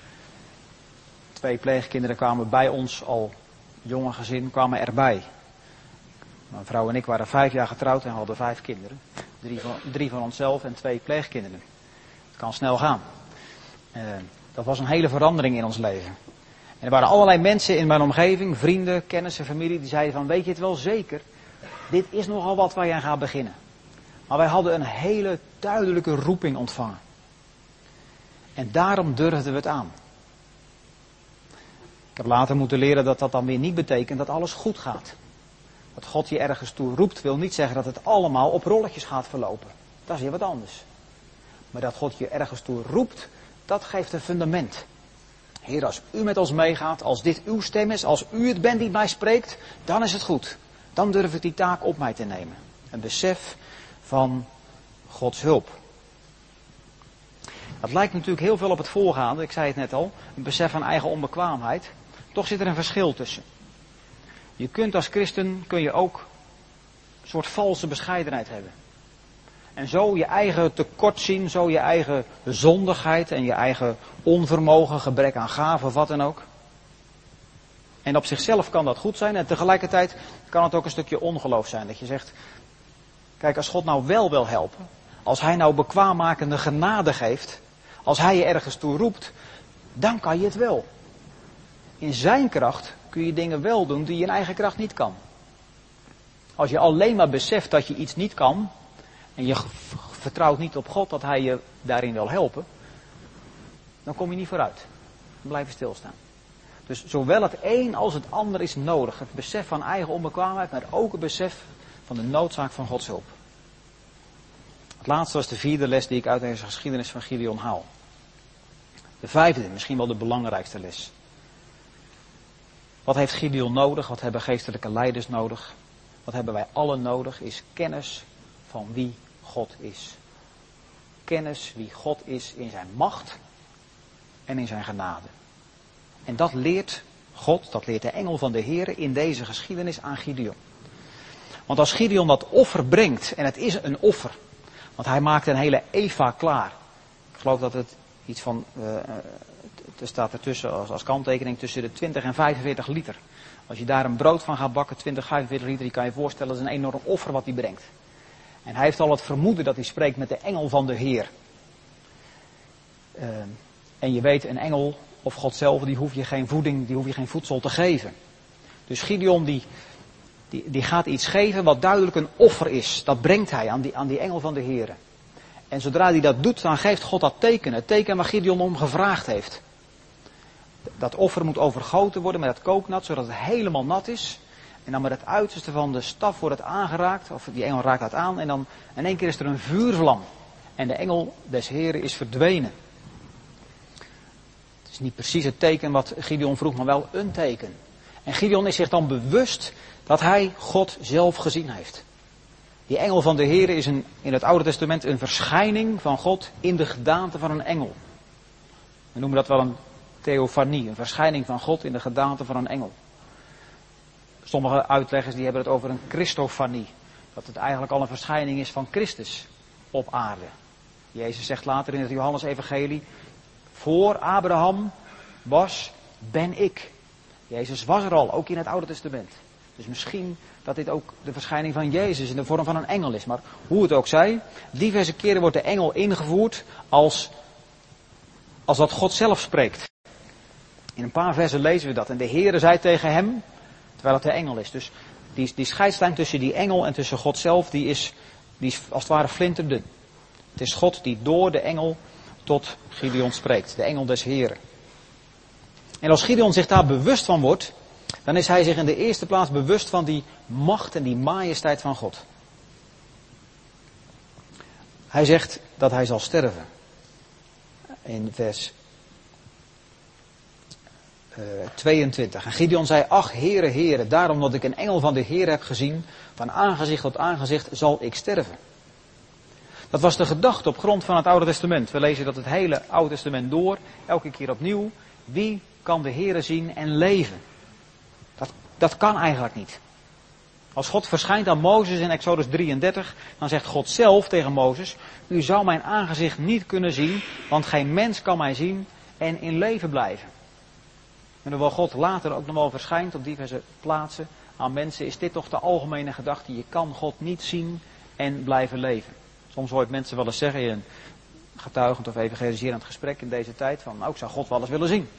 Twee pleegkinderen kwamen bij ons, al jonge gezin, kwamen erbij. Mijn vrouw en ik waren vijf jaar getrouwd en hadden vijf kinderen. Drie van, drie van onszelf en twee pleegkinderen. Het kan snel gaan. Uh, dat was een hele verandering in ons leven. En er waren allerlei mensen in mijn omgeving, vrienden, kennissen, familie, die zeiden van, weet je het wel zeker? Dit is nogal wat waar je aan gaat beginnen. Maar wij hadden een hele duidelijke roeping ontvangen. En daarom durfden we het aan. Ik heb later moeten leren dat dat dan weer niet betekent dat alles goed gaat. Dat God je ergens toe roept wil niet zeggen dat het allemaal op rolletjes gaat verlopen. Dat is weer wat anders. Maar dat God je ergens toe roept, dat geeft een fundament. Heer, als u met ons meegaat, als dit uw stem is, als u het bent die mij spreekt, dan is het goed. Dan durf ik die taak op mij te nemen. Een besef van Gods hulp. Dat lijkt natuurlijk heel veel op het voorgaande, ik zei het net al, een besef van eigen onbekwaamheid. Toch zit er een verschil tussen. Je kunt als christen, kun je ook een soort valse bescheidenheid hebben. En zo je eigen tekort zien, zo je eigen zondigheid en je eigen onvermogen, gebrek aan gave of wat dan ook. En op zichzelf kan dat goed zijn en tegelijkertijd kan het ook een stukje ongeloof zijn. Dat je zegt, kijk, als God nou wel wil helpen, als Hij nou bekwaammakende genade geeft, als Hij je ergens toe roept, dan kan je het wel. In zijn kracht kun je dingen wel doen die je in eigen kracht niet kan. Als je alleen maar beseft dat je iets niet kan, en je vertrouwt niet op God dat Hij je daarin wil helpen, dan kom je niet vooruit. Dan blijf je stilstaan. Dus zowel het een als het ander is nodig. Het besef van eigen onbekwaamheid, maar ook het besef van de noodzaak van Gods hulp. Het laatste was de vierde les die ik uit deze geschiedenis van Gideon haal. De vijfde, misschien wel de belangrijkste les. Wat heeft Gideon nodig? Wat hebben geestelijke leiders nodig? Wat hebben wij allen nodig? Is kennis van wie God is. Kennis wie God is in zijn macht en in zijn genade. En dat leert God, dat leert de engel van de Heer in deze geschiedenis aan Gideon. Want als Gideon dat offer brengt, en het is een offer, want hij maakt een hele eva klaar. Ik geloof dat het iets van, uh, er staat ertussen als, als kanttekening tussen de twintig en vijfenveertig liter. Als je daar een brood van gaat bakken, twintig, vijfenveertig liter, je kan je voorstellen, dat is een enorm offer wat hij brengt. En hij heeft al het vermoeden dat hij spreekt met de engel van de Heer. Uh, en je weet, een engel of God zelf, die hoef je geen voeding, die hoef je geen voedsel te geven. Dus Gideon die, die, die gaat iets geven wat duidelijk een offer is. Dat brengt hij aan die, aan die engel van de Heere. En zodra hij dat doet, dan geeft God dat teken. Het teken waar Gideon om gevraagd heeft. Dat offer moet overgoten worden met het kooknat, zodat het helemaal nat is. En dan met het uiterste van de staf wordt het aangeraakt, of die engel raakt dat aan. En dan in één keer is er een vuurvlam. En de engel des Heren is verdwenen. Het is niet precies het teken wat Gideon vroeg, maar wel een teken. En Gideon is zich dan bewust dat hij God zelf gezien heeft. Die engel van de Heere is een, in het Oude Testament een verschijning van God in de gedaante van een engel. We noemen dat wel een theofanie, een verschijning van God in de gedaante van een engel. Sommige uitleggers die hebben het over een Christofanie. Dat het eigenlijk al een verschijning is van Christus op aarde. Jezus zegt later in het Johannes-evangelie, voor Abraham was, ben ik. Jezus was er al, ook in het Oude Testament. Dus misschien dat dit ook de verschijning van Jezus in de vorm van een engel is. Maar hoe het ook zij, diverse keren wordt de engel ingevoerd als, als dat God zelf spreekt. In een paar versen lezen we dat. En de Heere zei tegen hem, terwijl het de engel is. Dus die, die scheidslijn tussen die engel en tussen God zelf, die is, die is als het ware flinterdun. Het is God die door de engel tot Gideon spreekt. De engel des Heren. En als Gideon zich daar bewust van wordt, dan is hij zich in de eerste plaats bewust van die macht en die majesteit van God. Hij zegt dat hij zal sterven. In vers uh, tweeëntwintig. En Gideon zei, ach Heere, Heere, daarom dat ik een engel van de Heer heb gezien, van aangezicht tot aangezicht zal ik sterven. Dat was de gedachte op grond van het Oude Testament. We lezen dat het hele Oude Testament door, elke keer opnieuw. Wie kan de Heere zien en leven? Dat, dat kan eigenlijk niet. Als God verschijnt aan Mozes in Exodus drieëndertig, dan zegt God zelf tegen Mozes, u zou mijn aangezicht niet kunnen zien, want geen mens kan mij zien en in leven blijven. En hoewel God later ook nog wel verschijnt op diverse plaatsen aan mensen, is dit toch de algemene gedachte, je kan God niet zien en blijven leven. Soms hoor je mensen wel eens zeggen in een getuigend of evangeliserend gesprek in deze tijd, van nou, ik zou God wel eens willen zien.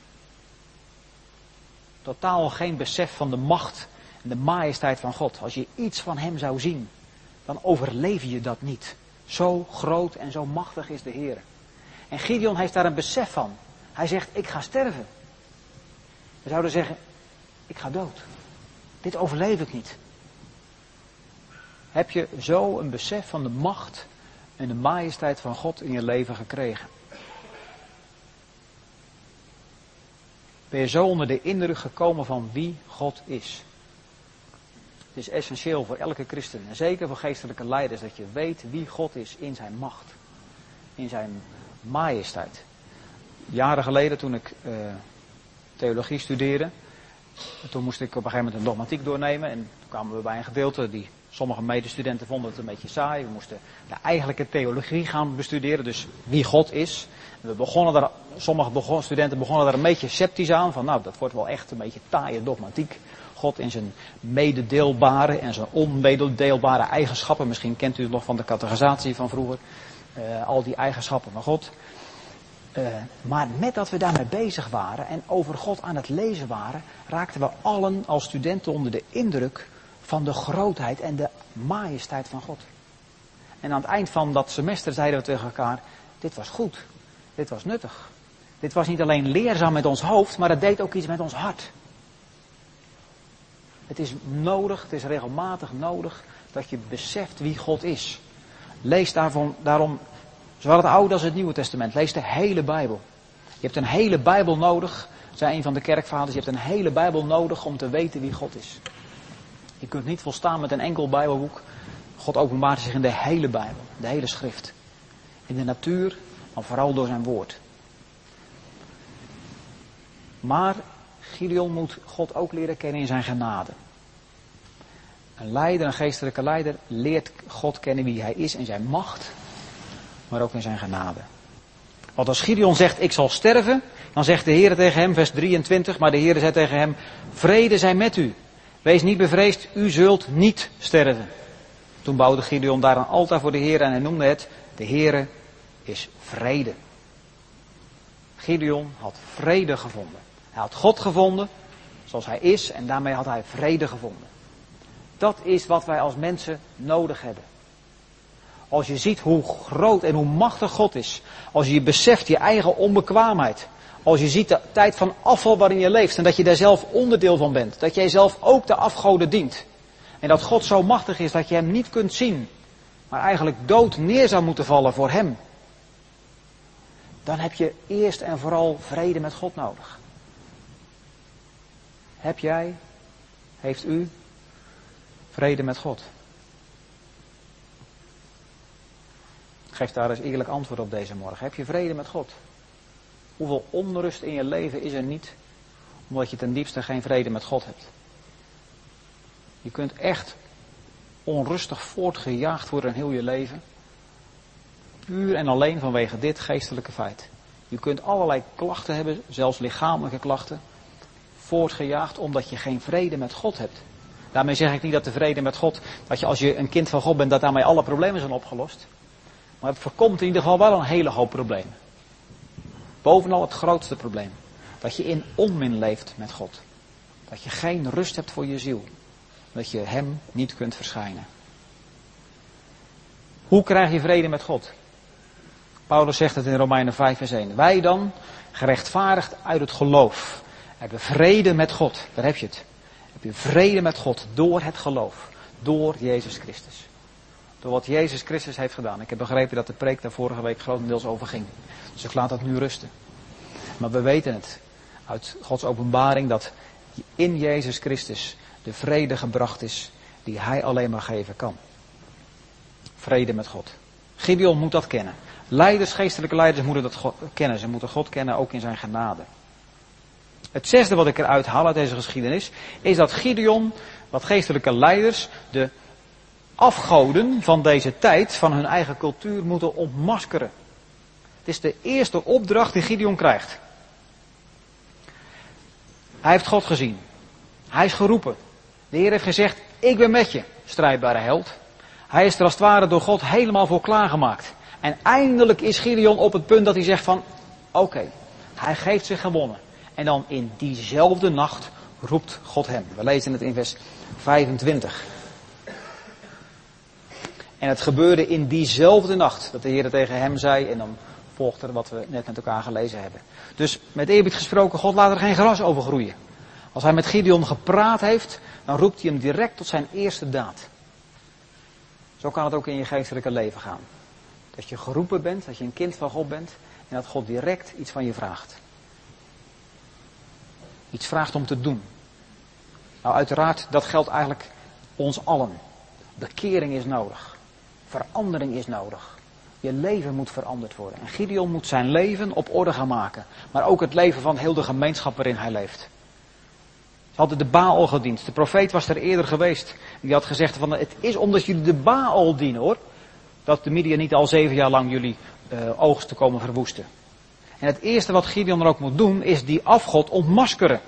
Totaal geen besef van de macht en de majesteit van God. Als je iets van hem zou zien, dan overleef je dat niet. Zo groot en zo machtig is de Heer. En Gideon heeft daar een besef van. Hij zegt, ik ga sterven. We zouden zeggen, ik ga dood. Dit overleef ik niet. Heb je zo een besef van de macht en de majesteit van God in je leven gekregen? Ben je zo onder de indruk gekomen van wie God is? Het is essentieel voor elke christen, en zeker voor geestelijke leiders, dat je weet wie God is in zijn macht. In zijn majesteit. Jaren geleden toen ik uh, theologie studeerde, toen moest ik op een gegeven moment een dogmatiek doornemen. En toen kwamen we bij een gedeelte die sommige medestudenten vonden het een beetje saai. We moesten de eigenlijke theologie gaan bestuderen, dus wie God is. En we begonnen daar, sommige begon, studenten begonnen daar een beetje sceptisch aan. Van nou, dat wordt wel echt een beetje taaie dogmatiek. God in zijn mededeelbare en zijn onmededeelbare eigenschappen. Misschien kent u het nog van de catechisatie van vroeger. Uh, al die eigenschappen van God. Uh, maar met dat we daarmee bezig waren en over God aan het lezen waren, raakten we allen als studenten onder de indruk van de grootheid en de majesteit van God. En aan het eind van dat semester zeiden we tegen elkaar, dit was goed, dit was nuttig. Dit was niet alleen leerzaam met ons hoofd, maar het deed ook iets met ons hart. Het is nodig, het is regelmatig nodig dat je beseft wie God is. Lees daarvan, daarom, zowel het Oude als het Nieuwe Testament, lees de hele Bijbel. Je hebt een hele Bijbel nodig, zei een van de kerkvaders, je hebt een hele Bijbel nodig om te weten wie God is. Je kunt niet volstaan met een enkel Bijbelboek. God openbaart zich in de hele Bijbel, de hele schrift. In de natuur, maar vooral door zijn woord. Maar Gideon moet God ook leren kennen in zijn genade. Een leider, een geestelijke leider, leert God kennen wie hij is in zijn macht, maar ook in zijn genade. Want als Gideon zegt, ik zal sterven, dan zegt de Heer tegen hem, vers drieëntwintig, maar de Heer zei tegen hem, vrede zij met u. Wees niet bevreesd, u zult niet sterven. Toen bouwde Gideon daar een altaar voor de Heer en hij noemde het, de Heere is vrede. Gideon had vrede gevonden. Hij had God gevonden, zoals hij is, en daarmee had hij vrede gevonden. Dat is wat wij als mensen nodig hebben. Als je ziet hoe groot en hoe machtig God is. Als je beseft je eigen onbekwaamheid. Als je ziet de tijd van afval waarin je leeft. En dat je daar zelf onderdeel van bent. Dat jij zelf ook de afgoden dient. En dat God zo machtig is dat je hem niet kunt zien. Maar eigenlijk dood neer zou moeten vallen voor hem. Dan heb je eerst en vooral vrede met God nodig. Heb jij, heeft u vrede met God? Geef daar eens eerlijk antwoord op deze morgen. Heb je vrede met God? Hoeveel onrust in je leven is er niet, omdat je ten diepste geen vrede met God hebt? Je kunt echt onrustig voortgejaagd worden in heel je leven. Puur en alleen vanwege dit geestelijke feit. Je kunt allerlei klachten hebben, zelfs lichamelijke klachten, voortgejaagd omdat je geen vrede met God hebt. Daarmee zeg ik niet dat de vrede met God, dat je als je een kind van God bent, dat daarmee alle problemen zijn opgelost. Maar het voorkomt in ieder geval wel een hele hoop problemen. Bovenal het grootste probleem. Dat je in onmin leeft met God. Dat je geen rust hebt voor je ziel. Dat je hem niet kunt verschijnen. Hoe krijg je vrede met God? Paulus zegt het in Romeinen vijf vers één. Wij dan, gerechtvaardigd uit het geloof, hebben vrede met God. Daar heb je het. Heb je vrede met God door het geloof. Door Jezus Christus. Door wat Jezus Christus heeft gedaan. Ik heb begrepen dat de preek daar vorige week grotendeels over ging. Dus ik laat dat nu rusten. Maar we weten het uit Gods openbaring dat in Jezus Christus de vrede gebracht is die Hij alleen maar geven kan. Vrede met God. Gideon moet dat kennen. Leiders, geestelijke leiders moeten dat God kennen. Ze moeten God kennen ook in zijn genade. Het zesde wat ik eruit haal uit deze geschiedenis is dat Gideon, wat geestelijke leiders, de afgoden van deze tijd, van hun eigen cultuur, moeten ontmaskeren. Het is de eerste opdracht die Gideon krijgt. Hij heeft God gezien. Hij is geroepen. De Heer heeft gezegd, ik ben met je, strijdbare held. Hij is er als het ware door God helemaal voor klaargemaakt. En eindelijk is Gideon op het punt dat hij zegt van, oké, okay, hij geeft zich gewonnen. En dan in diezelfde nacht roept God hem. We lezen het in vers vijfentwintig. En het gebeurde in diezelfde nacht dat de Heer tegen hem zei. En dan volgt er wat we net met elkaar gelezen hebben. Dus met eerbied gesproken, God laat er geen gras over groeien. Als hij met Gideon gepraat heeft, dan roept hij hem direct tot zijn eerste daad. Zo kan het ook in je geestelijke leven gaan. Dat je geroepen bent, dat je een kind van God bent. En dat God direct iets van je vraagt. Iets vraagt om te doen. Nou uiteraard, dat geldt eigenlijk ons allen. Bekering is nodig. Verandering is nodig. Je leven moet veranderd worden. En Gideon moet zijn leven op orde gaan maken. Maar ook het leven van heel de gemeenschap waarin hij leeft. Ze hadden de Baal gediend. De profeet was er eerder geweest. Die had gezegd van, het is omdat jullie de Baal dienen hoor. Dat de Midianieten al zeven jaar lang jullie uh, oogsten komen verwoesten. En het eerste wat Gideon er ook moet doen, is die afgod ontmaskeren.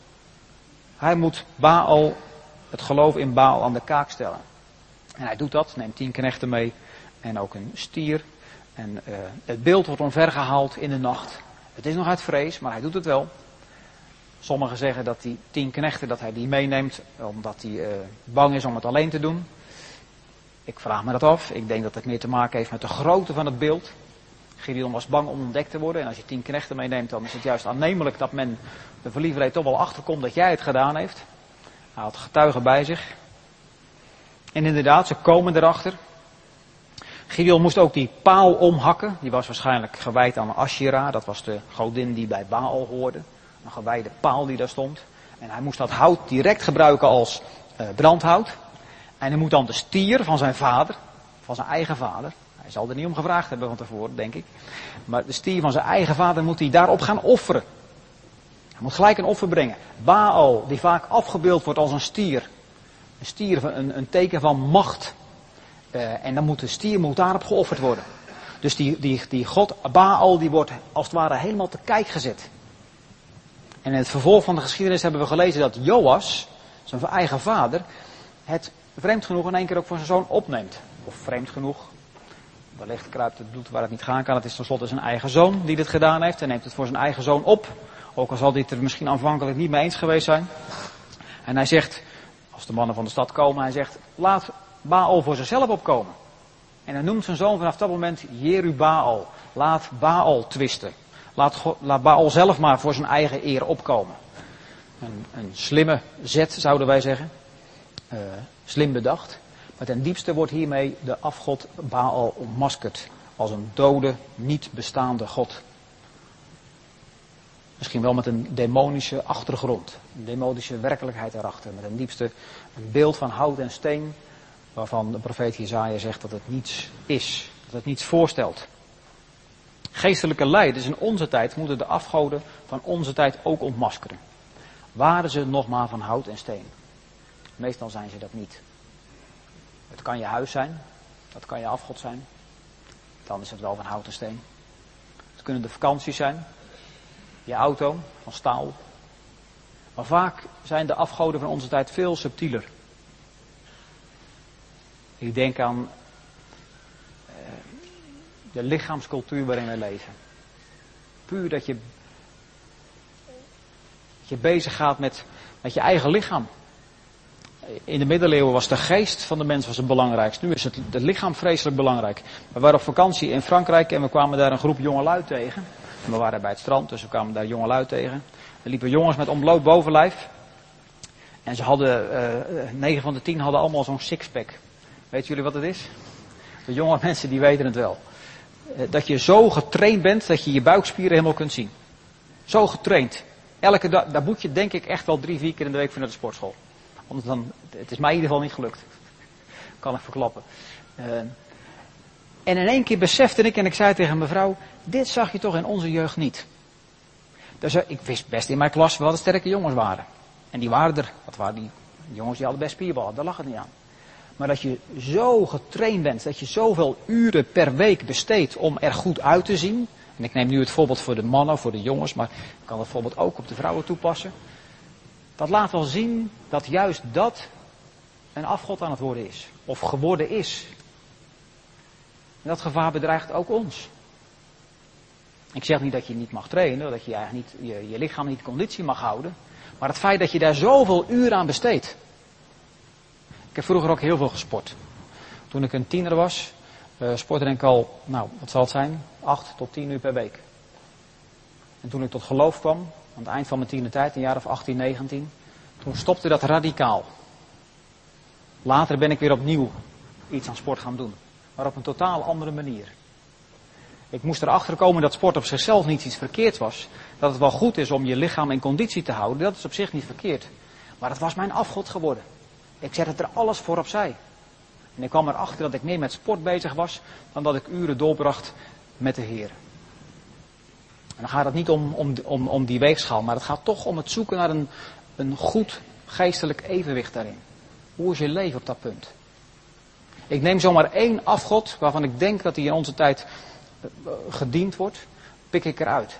Hij moet Baal, het geloof in Baal aan de kaak stellen. En hij doet dat, neemt tien knechten mee en ook een stier. En uh, het beeld wordt omvergehaald in de nacht. Het is nog uit vrees, maar hij doet het wel. Sommigen zeggen dat die tien knechten, dat hij die meeneemt, omdat hij uh, bang is om het alleen te doen. Ik vraag me dat af. Ik denk dat het meer te maken heeft met de grootte van het beeld. Gideon was bang om ontdekt te worden. En als je tien knechten meeneemt, dan is het juist aannemelijk dat men de verlieverheid toch wel achterkomt dat jij het gedaan heeft. Hij had getuigen bij zich. En inderdaad, ze komen erachter. Gideon moest ook die paal omhakken. Die was waarschijnlijk gewijd aan Asherah. Dat was de godin die bij Baal hoorde. Een gewijde paal die daar stond. En hij moest dat hout direct gebruiken als uh, brandhout. En hij moet dan de stier van zijn vader, van zijn eigen vader. Hij zal er niet om gevraagd hebben van tevoren, denk ik. Maar de stier van zijn eigen vader moet hij daarop gaan offeren. Hij moet gelijk een offer brengen. Baal, die vaak afgebeeld wordt als een stier. Een stier, een, een teken van macht. Uh, en dan moet de stier moet daarop geofferd worden. Dus die, die, die god Baal, die wordt als het ware helemaal te kijk gezet. En in het vervolg van de geschiedenis hebben we gelezen dat Joas, zijn eigen vader, het vreemd genoeg in één keer ook voor zijn zoon opneemt. Of vreemd genoeg. Wellicht kruipt het bloed waar het niet gaan kan. Het is tenslotte zijn eigen zoon die dit gedaan heeft. Hij neemt het voor zijn eigen zoon op. Ook al zal hij het er misschien aanvankelijk niet mee eens geweest zijn. En hij zegt, Als de mannen van de stad komen, hij zegt, laat Baal voor zichzelf opkomen. En hij noemt zijn zoon vanaf dat moment Jerubaal. Laat Baal twisten. Laat, God, laat Baal zelf maar voor zijn eigen eer opkomen. Een, een slimme zet, zouden wij zeggen. Uh, slim bedacht. Maar ten diepste wordt hiermee de afgod Baal ontmaskerd. Als een dode, niet bestaande god. Misschien wel met een demonische achtergrond. Een demonische werkelijkheid erachter. Met ten diepste een beeld van hout en steen. Waarvan de profeet Jesaja zegt dat het niets is. Dat het niets voorstelt. Geestelijke leiders in onze tijd moeten de afgoden van onze tijd ook ontmaskeren. Waren ze nog maar van hout en steen? Meestal zijn ze dat niet. Het kan je huis zijn. Dat kan je afgod zijn. Dan is het wel van hout en steen. Het kunnen de vakanties zijn. Je auto van staal. Maar vaak zijn de afgoden van onze tijd veel subtieler. Ik denk aan uh, de lichaamscultuur waarin we leven. Puur dat je, dat je bezig gaat met, met je eigen lichaam. In de middeleeuwen was de geest van de mens was het belangrijkste. Nu is het, het lichaam vreselijk belangrijk. We waren op vakantie in Frankrijk en we kwamen daar een groep jongelui tegen. En we waren bij het strand, dus we kwamen daar jongelui tegen. Er liepen jongens met ontbloot bovenlijf. En ze hadden, uh, negen van de tien hadden allemaal zo'n sixpack. Weten jullie wat het is? De jonge mensen die weten het wel. Dat je zo getraind bent dat je je buikspieren helemaal kunt zien. Zo getraind. Elke dag, daar moet je denk ik echt wel drie, vier keer in de week voor naar de sportschool. Anders dan, het is mij in ieder geval niet gelukt. Kan ik verklappen. Uh, en in één keer besefte ik en ik zei tegen mevrouw, dit zag je toch in onze jeugd niet. Dus uh, ik wist best in mijn klas wat de sterke jongens waren. En die waren er. Wat waren die jongens die hadden best spierballen, daar lag het niet aan. Maar dat je zo getraind bent, dat je zoveel uren per week besteedt om er goed uit te zien. En ik neem nu het voorbeeld voor de mannen, voor de jongens, maar ik kan het voorbeeld ook op de vrouwen toepassen. Dat laat wel zien dat juist dat een afgod aan het worden is. Of geworden is. En dat gevaar bedreigt ook ons. Ik zeg niet dat je niet mag trainen, dat je eigenlijk niet, je, je lichaam niet in conditie mag houden. Maar het feit dat je daar zoveel uren aan besteedt. Ik heb vroeger ook heel veel gesport. Toen ik een tiener was, uh, sportte ik al, nou, wat zal het zijn? Acht tot tien uur per week. En toen ik tot geloof kwam, aan het eind van mijn tienertijd, een jaar of achttien, negentien, toen stopte dat radicaal. Later ben ik weer opnieuw iets aan sport gaan doen. Maar op een totaal andere manier. Ik moest erachter komen dat sport op zichzelf niet iets verkeerd was. Dat het wel goed is om je lichaam in conditie te houden. Dat is op zich niet verkeerd. Maar het was mijn afgod geworden. Ik zette er alles voor opzij. En ik kwam erachter dat ik meer met sport bezig was dan dat ik uren doorbracht met de Heer. En dan gaat het niet om, om, om, om die weegschaal, maar het gaat toch om het zoeken naar een, een goed geestelijk evenwicht daarin. Hoe is je leven op dat punt? Ik neem zomaar één afgod waarvan ik denk dat hij in onze tijd gediend wordt, pik ik eruit.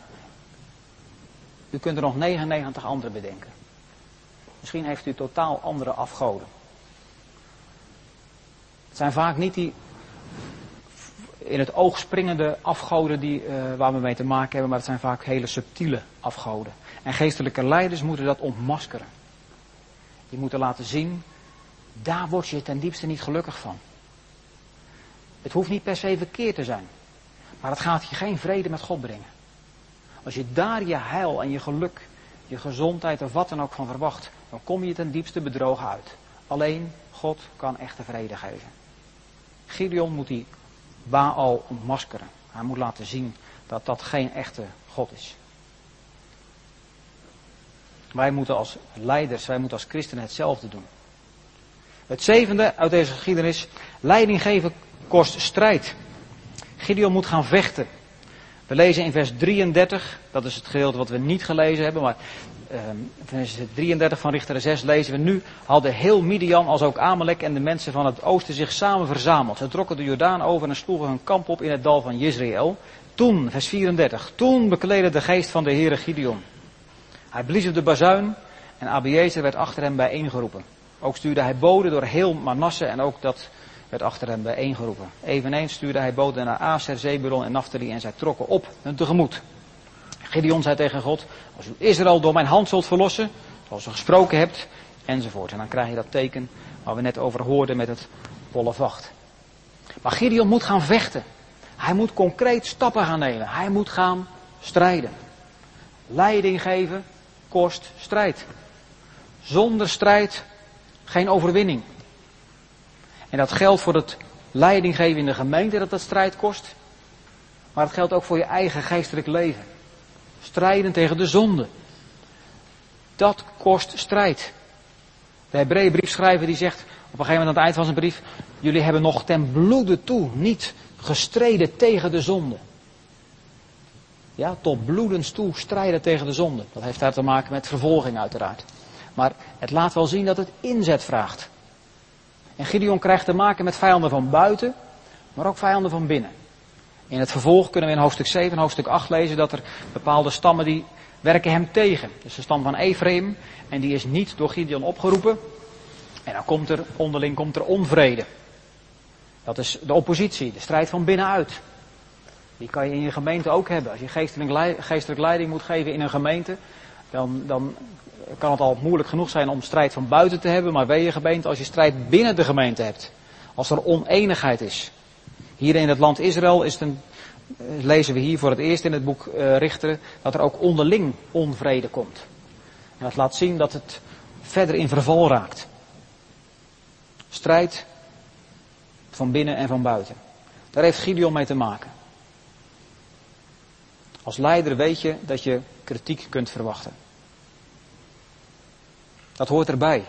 U kunt er nog negenennegentig andere bedenken. Misschien heeft u totaal andere afgoden. Het zijn vaak niet die in het oog springende afgoden die, uh, waar we mee te maken hebben, maar het zijn vaak hele subtiele afgoden. En geestelijke leiders moeten dat ontmaskeren. Die moeten laten zien, daar word je ten diepste niet gelukkig van. Het hoeft niet per se verkeerd te zijn. Maar het gaat je geen vrede met God brengen. Als je daar je heil en je geluk, je gezondheid of wat dan ook van verwacht, dan kom je ten diepste bedrogen uit. Alleen God kan echte vrede geven. Gideon moet die Baal ontmaskeren. Hij moet laten zien dat dat geen echte God is. Wij moeten als leiders, wij moeten als christenen hetzelfde doen. Het zevende uit deze geschiedenis, leiding geven kost strijd. Gideon moet gaan vechten. We lezen in vers drieëndertig, dat is het gedeelte wat we niet gelezen hebben, maar uh, vers drieëndertig van Richteren zes lezen we nu, hadden heel Midian als ook Amalek en de mensen van het oosten zich samen verzameld. Ze trokken de Jordaan over en sloegen hun kamp op in het dal van Jezreel. Toen, vers vierendertig, toen bekleedde de geest van de Heere Gideon. Hij blies op de bazuin en Abiezer werd achter hem bijeengeroepen. Ook stuurde hij boden door heel Manasse en ook dat werd achter hem bijeengeroepen. Eveneens stuurde hij boden naar Aser, Zebulon en Naftali en zij trokken op hun tegemoet. Gideon zei tegen God, als u Israël door mijn hand zult verlossen, zoals u gesproken hebt, enzovoort. En dan krijg je dat teken waar we net over hoorden met het bolle vacht. Maar Gideon moet gaan vechten. Hij moet concreet stappen gaan nemen. Hij moet gaan strijden. Leiding geven kost strijd. Zonder strijd geen overwinning. En dat geldt voor het leiding geven in de gemeente, dat dat strijd kost. Maar het geldt ook voor je eigen geestelijk leven. Strijden tegen de zonde. Dat kost strijd. De Hebreeënbriefschrijver die zegt op een gegeven moment aan het eind van zijn brief: jullie hebben nog ten bloede toe niet gestreden tegen de zonde. Ja, tot bloedens toe strijden tegen de zonde. Dat heeft daar te maken met vervolging uiteraard. Maar het laat wel zien dat het inzet vraagt. En Gideon krijgt te maken met vijanden van buiten, maar ook vijanden van binnen. In het vervolg kunnen we in hoofdstuk zeven en hoofdstuk acht lezen dat er bepaalde stammen die werken hem tegen. Dus de stam van Ephraim, en die is niet door Gideon opgeroepen. En dan komt er onderling komt er onvrede. Dat is de oppositie, de strijd van binnenuit. Die kan je in je gemeente ook hebben. Als je geestelijk leiding moet geven in een gemeente, dan, dan kan het al moeilijk genoeg zijn om strijd van buiten te hebben. Maar weet je gemeente, als je strijd binnen de gemeente hebt, als er oneenigheid is. Hier in het land Israël is het een, lezen we hier voor het eerst in het boek uh, Richteren, dat er ook onderling onvrede komt. En dat laat zien dat het verder in verval raakt. Strijd van binnen en van buiten. Daar heeft Gideon mee te maken. Als leider weet je dat je kritiek kunt verwachten. Dat hoort erbij.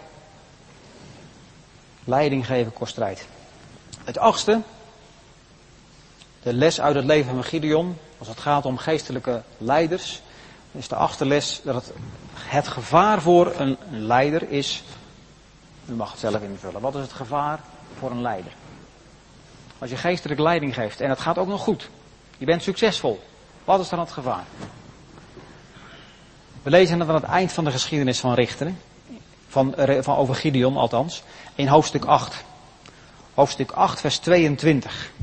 Leiding geven kost strijd. Het achtste, de les uit het leven van Gideon, als het gaat om geestelijke leiders, is de achtste les dat het, het gevaar voor een leider is, u mag het zelf invullen, wat is het gevaar voor een leider? Als je geestelijke leiding geeft en het gaat ook nog goed, je bent succesvol, wat is dan het gevaar? We lezen dat aan het eind van de geschiedenis van Richteren, van, van over Gideon althans, in hoofdstuk acht. Hoofdstuk acht vers tweeëntwintig.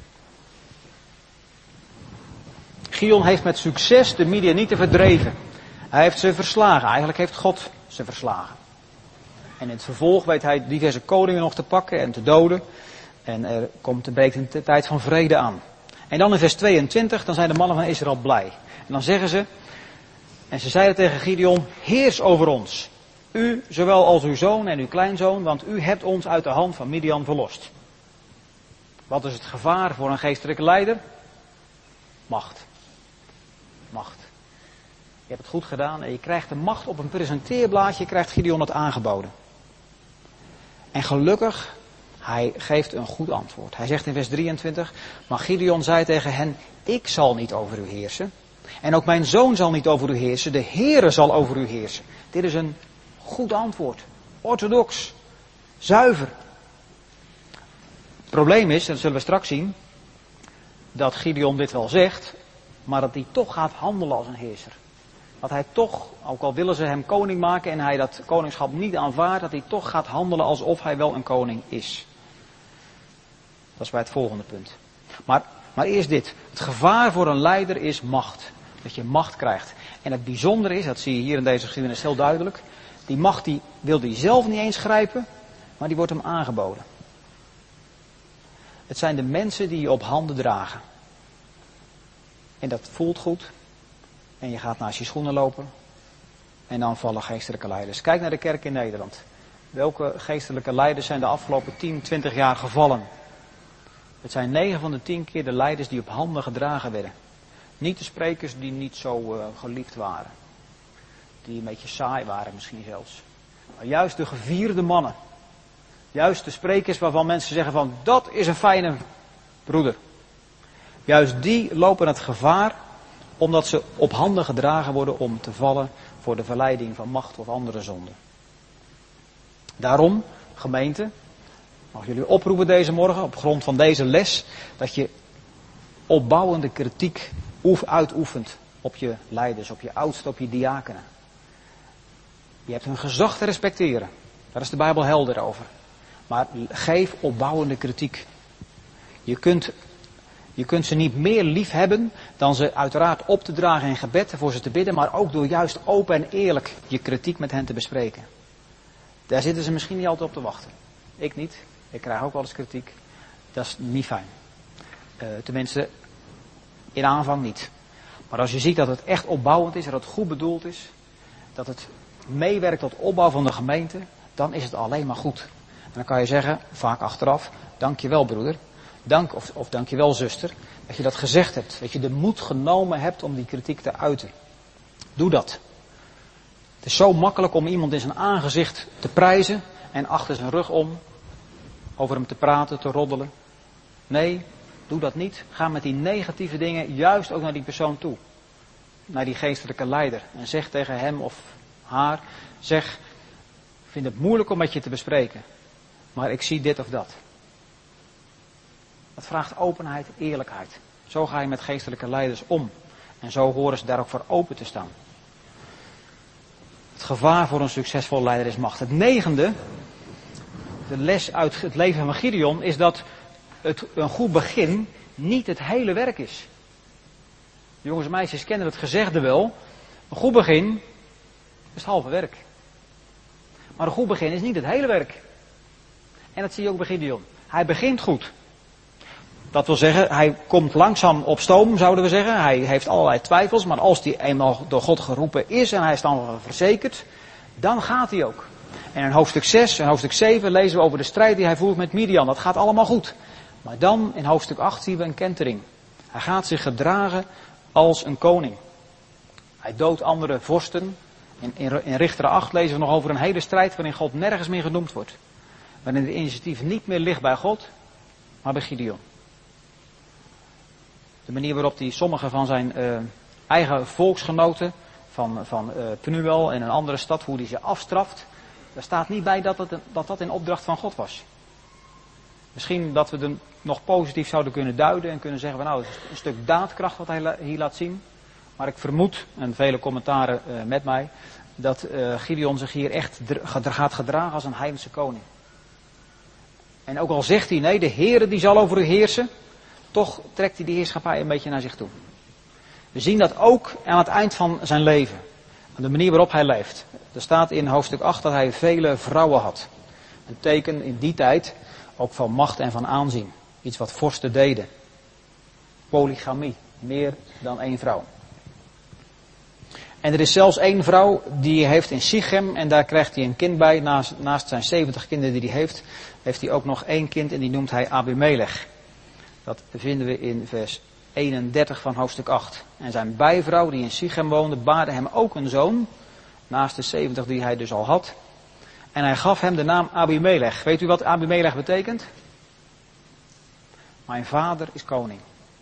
Gideon heeft met succes de Midianieten verdreven. Hij heeft ze verslagen. Eigenlijk heeft God ze verslagen. En in het vervolg weet hij diverse koningen nog te pakken en te doden. En er komt er breekt een tijd van vrede aan. En dan in vers tweeëntwintig, dan zijn de mannen van Israël blij. En dan zeggen ze, en ze zeiden tegen Gideon, heers over ons. U, zowel als uw zoon en uw kleinzoon, want u hebt ons uit de hand van Midian verlost. Wat is het gevaar voor een geestelijke leider? Macht. Macht. Je hebt het goed gedaan en je krijgt de macht op een presenteerblaadje, krijgt Gideon het aangeboden. En gelukkig, hij geeft een goed antwoord. Hij zegt in vers drieëntwintig, maar Gideon zei tegen hen, ik zal niet over u heersen. En ook mijn zoon zal niet over u heersen, de Heere zal over u heersen. Dit is een goed antwoord. Orthodox. Zuiver. Het probleem is, en dat zullen we straks zien, dat Gideon dit wel zegt, maar dat hij toch gaat handelen als een heerser. Dat hij toch, ook al willen ze hem koning maken en hij dat koningschap niet aanvaardt, dat hij toch gaat handelen alsof hij wel een koning is. Dat is bij het volgende punt. Maar, maar eerst dit. Het gevaar voor een leider is macht. Dat je macht krijgt. En het bijzondere is, dat zie je hier in deze geschiedenis heel duidelijk, die macht die wil hij zelf niet eens grijpen, maar die wordt hem aangeboden. Het zijn de mensen die je op handen dragen. En dat voelt goed. En je gaat naast je schoenen lopen. En dan vallen geestelijke leiders. Kijk naar de kerk in Nederland. Welke geestelijke leiders zijn de afgelopen tien, twintig jaar gevallen? Het zijn negen van de tien keer de leiders die op handen gedragen werden. Niet de sprekers die niet zo uh, geliefd waren. Die een beetje saai waren misschien zelfs. Maar juist de gevierde mannen. Juist de sprekers waarvan mensen zeggen van, dat is een fijne broeder. Juist die lopen het gevaar, omdat ze op handen gedragen worden om te vallen voor de verleiding van macht of andere zonden. Daarom, gemeente, mag jullie oproepen deze morgen op grond van deze les, dat je opbouwende kritiek uitoefent op je leiders, op je oudsten, op je diakenen. Je hebt hun gezag te respecteren. Daar is de Bijbel helder over. Maar geef opbouwende kritiek. Je kunt, je kunt ze niet meer lief hebben dan ze uiteraard op te dragen in gebed, voor ze te bidden, maar ook door juist open en eerlijk je kritiek met hen te bespreken. Daar zitten ze misschien niet altijd op te wachten. Ik niet. Ik krijg ook wel eens kritiek. Dat is niet fijn. Uh, tenminste, in aanvang niet. Maar als je ziet dat het echt opbouwend is, dat het goed bedoeld is, dat het meewerkt tot opbouw van de gemeente, dan is het alleen maar goed. En dan kan je zeggen, vaak achteraf, dank je wel broeder, dank, of, of dank je wel zuster, dat je dat gezegd hebt. Dat je de moed genomen hebt om die kritiek te uiten. Doe dat. Het is zo makkelijk om iemand in zijn aangezicht te prijzen en achter zijn rug om over hem te praten, te roddelen. Nee, doe dat niet. Ga met die negatieve dingen juist ook naar die persoon toe. Naar die geestelijke leider. En zeg tegen hem of haar, zeg, ik vind het moeilijk om met je te bespreken. Maar ik zie dit of dat. Dat vraagt openheid, eerlijkheid. Zo ga je met geestelijke leiders om. En zo horen ze daar ook voor open te staan. Het gevaar voor een succesvol leider is macht. Het negende, de les uit het leven van Gideon, is dat het een goed begin niet het hele werk is. Jongens en meisjes kennen het gezegde wel. Een goed begin is het halve werk. Maar een goed begin is niet het hele werk. En dat zie je ook bij Gideon. Hij begint goed. Dat wil zeggen, hij komt langzaam op stoom, zouden we zeggen. Hij heeft allerlei twijfels, maar als hij eenmaal door God geroepen is en hij is dan verzekerd, dan gaat hij ook. En in hoofdstuk zes en hoofdstuk zeven lezen we over de strijd die hij voert met Midian. Dat gaat allemaal goed. Maar dan in hoofdstuk acht zien we een kentering. Hij gaat zich gedragen als een koning. Hij doodt andere vorsten. In, in, in Richteren acht lezen we nog over een hele strijd waarin God nergens meer genoemd wordt. Waarin het initiatief niet meer ligt bij God, maar bij Gideon. De manier waarop hij sommige van zijn uh, eigen volksgenoten, van, van uh, Penuel en een andere stad, hoe hij ze afstraft, daar staat niet bij dat, het, dat dat in opdracht van God was. Misschien dat we het nog positief zouden kunnen duiden en kunnen zeggen, nou, het is een stuk daadkracht wat hij hier laat zien. Maar ik vermoed, en vele commentaren uh, met mij, dat uh, Gideon zich hier echt gaat gedragen als een heidense koning. En ook al zegt hij, nee, de Heere die zal over u heersen, toch trekt hij die heerschappij een beetje naar zich toe. We zien dat ook aan het eind van zijn leven. Aan de manier waarop hij leeft. Er staat in hoofdstuk acht dat hij vele vrouwen had. Een teken in die tijd ook van macht en van aanzien. Iets wat vorsten deden. Polygamie. Meer dan één vrouw. En er is zelfs één vrouw die heeft in Sichem en daar krijgt hij een kind bij. Naast, naast zijn zeventig kinderen die hij heeft, heeft hij ook nog één kind en die noemt hij Abimelech. Dat vinden we in vers eenendertig van hoofdstuk acht. En zijn bijvrouw die in Sichem woonde baarde hem ook een zoon. Naast de zeventig die hij dus al had. En hij gaf hem de naam Abimelech. Weet u wat Abimelech betekent? Mijn vader is koning.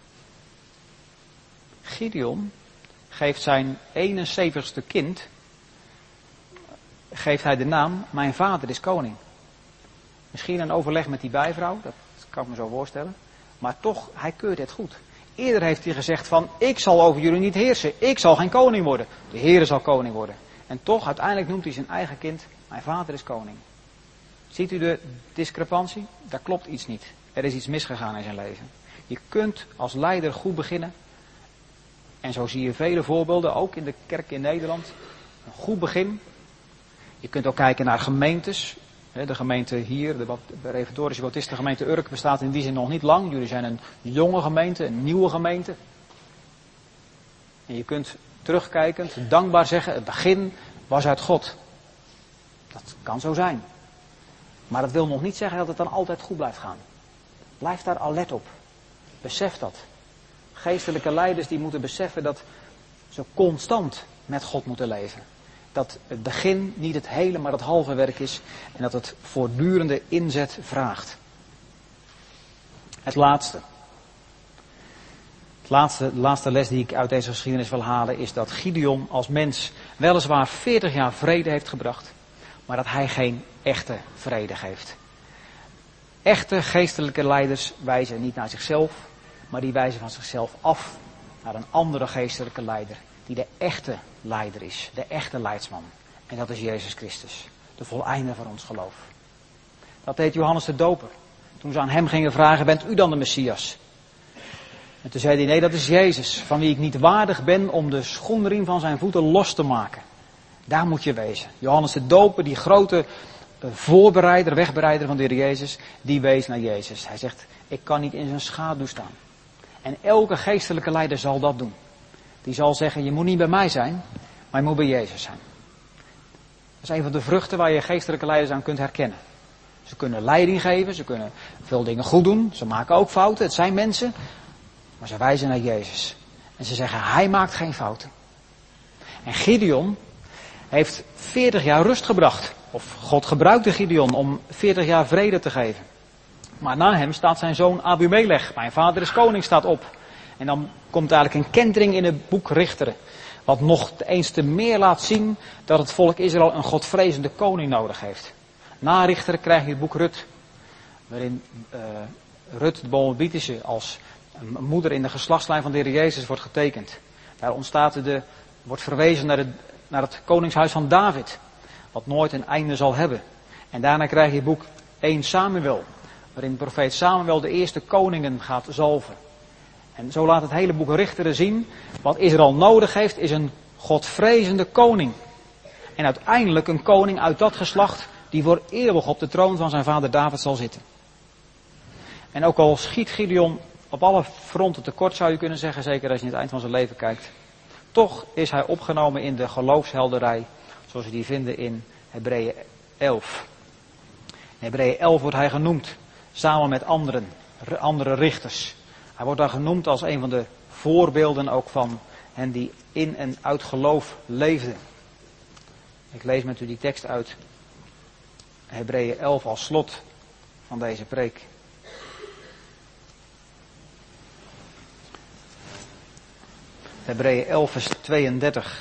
Gideon geeft zijn eenenzeventigste kind, geeft hij de naam, mijn vader is koning. Misschien een overleg met die bijvrouw, dat kan ik me zo voorstellen. Maar toch, hij keurt het goed. Eerder heeft hij gezegd van, ik zal over jullie niet heersen. Ik zal geen koning worden. De Heere zal koning worden. En toch, uiteindelijk noemt hij zijn eigen kind, mijn vader is koning. Ziet u de discrepantie? Daar klopt iets niet. Er is iets misgegaan in zijn leven. Je kunt als leider goed beginnen. En zo zie je vele voorbeelden, ook in de kerk in Nederland. Een goed begin. Je kunt ook kijken naar gemeentes. De gemeente hier, de Reformatorische Baptisten gemeente Urk, bestaat in die zin nog niet lang. Jullie zijn een jonge gemeente, een nieuwe gemeente. En je kunt terugkijkend, dankbaar zeggen, het begin was uit God. Dat kan zo zijn. Maar dat wil nog niet zeggen dat het dan altijd goed blijft gaan. Blijf daar alert op. Besef dat. Geestelijke leiders die moeten beseffen dat ze constant met God moeten leven. Dat het begin niet het hele, maar het halve werk is. En dat het voortdurende inzet vraagt. Het laatste. Het laatste, de laatste les die ik uit deze geschiedenis wil halen is dat Gideon als mens weliswaar veertig jaar vrede heeft gebracht. Maar dat hij geen echte vrede geeft. Echte geestelijke leiders wijzen niet naar zichzelf. Maar die wijzen van zichzelf af naar een andere geestelijke leider. Die de echte leider is. De echte leidsman. En dat is Jezus Christus. De voleinder van ons geloof. Dat deed Johannes de Doper. Toen ze aan hem gingen vragen, bent u dan de Messias? En toen zei hij, nee, dat is Jezus. Van wie ik niet waardig ben om de schoenriem van zijn voeten los te maken. Daar moet je wezen. Johannes de Doper, die grote voorbereider, wegbereider van de Heer Jezus, die wees naar Jezus. Hij zegt, ik kan niet in zijn schaduw staan. En elke geestelijke leider zal dat doen. Die zal zeggen, je moet niet bij mij zijn, maar je moet bij Jezus zijn. Dat is een van de vruchten waar je geestelijke leiders aan kunt herkennen. Ze kunnen leiding geven, ze kunnen veel dingen goed doen, ze maken ook fouten, het zijn mensen, maar ze wijzen naar Jezus. En ze zeggen, hij maakt geen fouten. En Gideon heeft veertig jaar rust gebracht. Of God gebruikte Gideon om veertig jaar vrede te geven. Maar na hem staat zijn zoon Abimelech. Mijn vader is koning, staat op. En dan komt eigenlijk een kentering in het boek Richteren. Wat nog eens te meer laat zien dat het volk Israël een godvrezende koning nodig heeft. Na Richteren krijg je het boek Rut. Waarin uh, Rut de Moabitische als moeder in de geslachtslijn van de Heer Jezus wordt getekend. Daar ontstaat de, wordt verwezen naar, de, naar het koningshuis van David. Wat nooit een einde zal hebben. En daarna krijg je het boek één Samuel. Waarin de profeet Samuel de eerste koningen gaat zalven. En zo laat het hele boek Richteren zien. Wat Israël nodig heeft is een godvrezende koning. En uiteindelijk een koning uit dat geslacht die voor eeuwig op de troon van zijn vader David zal zitten. En ook al schiet Gideon op alle fronten tekort, zou je kunnen zeggen, zeker als je in het eind van zijn leven kijkt. Toch is hij opgenomen in de geloofshelderij, zoals we die vinden in Hebreeën elf. In Hebreeën elf wordt hij genoemd, samen met anderen, andere richters. Hij wordt daar genoemd als een van de voorbeelden ook van hen die in en uit geloof leefden. Ik lees met u die tekst uit Hebreeën elf als slot van deze preek. Hebreeën elf vers tweeëndertig.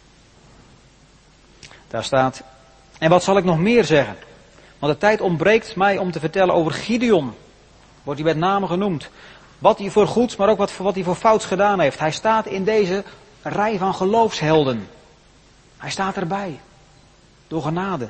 Daar staat, en wat zal ik nog meer zeggen? Want de tijd ontbreekt mij om te vertellen over Gideon. Wordt hij met name genoemd. Wat hij voor goeds, maar ook wat, wat hij voor fouts gedaan heeft. Hij staat in deze rij van geloofshelden. Hij staat erbij. Door genade.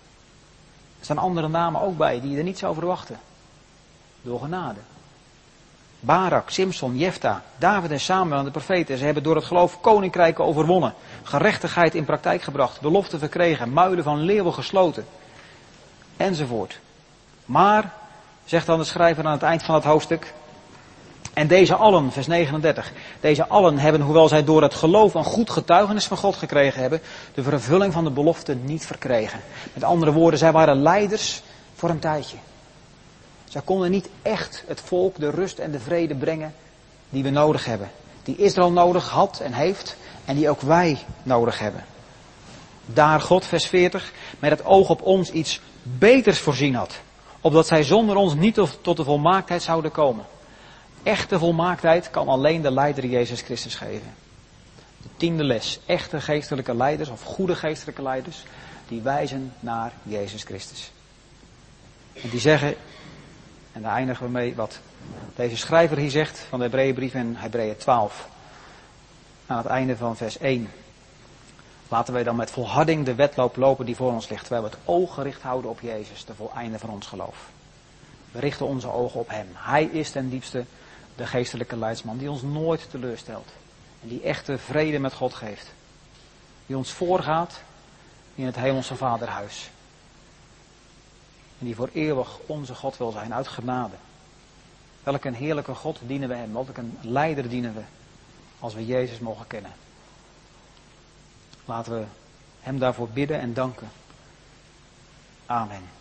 Er staan andere namen ook bij die je er niet zou verwachten. Door genade. Barak, Simson, Jefta, David en Samuel en de profeten. Ze hebben door het geloof koninkrijken overwonnen. Gerechtigheid in praktijk gebracht. Beloften verkregen. Muilen van leeuwen gesloten. Enzovoort. Maar, zegt dan de schrijver aan het eind van het hoofdstuk. En deze allen, vers negenendertig. Deze allen hebben, hoewel zij door het geloof een goed getuigenis van God gekregen hebben, de vervulling van de belofte niet verkregen. Met andere woorden, zij waren leiders voor een tijdje. Zij konden niet echt het volk de rust en de vrede brengen die we nodig hebben. Die Israël nodig had en heeft en die ook wij nodig hebben. Daar God, vers veertig, met het oog op ons iets beters voorzien had. Opdat zij zonder ons niet tot de volmaaktheid zouden komen. Echte volmaaktheid kan alleen de leider Jezus Christus geven. De tiende les. Echte geestelijke leiders of goede geestelijke leiders, die wijzen naar Jezus Christus. En die zeggen, en daar eindigen we mee wat deze schrijver hier zegt van de Hebreeënbrief in Hebreeën twaalf. Aan het einde van vers één. Laten wij dan met volharding de wedloop lopen die voor ons ligt. Terwijl we het oog gericht houden op Jezus, de voleinde van ons geloof. We richten onze ogen op Hem. Hij is ten diepste de geestelijke leidsman die ons nooit teleurstelt. En die echte vrede met God geeft. Die ons voorgaat in het hemelse vaderhuis. En die voor eeuwig onze God wil zijn, uit genade. Welk een heerlijke God dienen we Hem. Welk een leider dienen we als we Jezus mogen kennen. Laten we Hem daarvoor bidden en danken. Amen.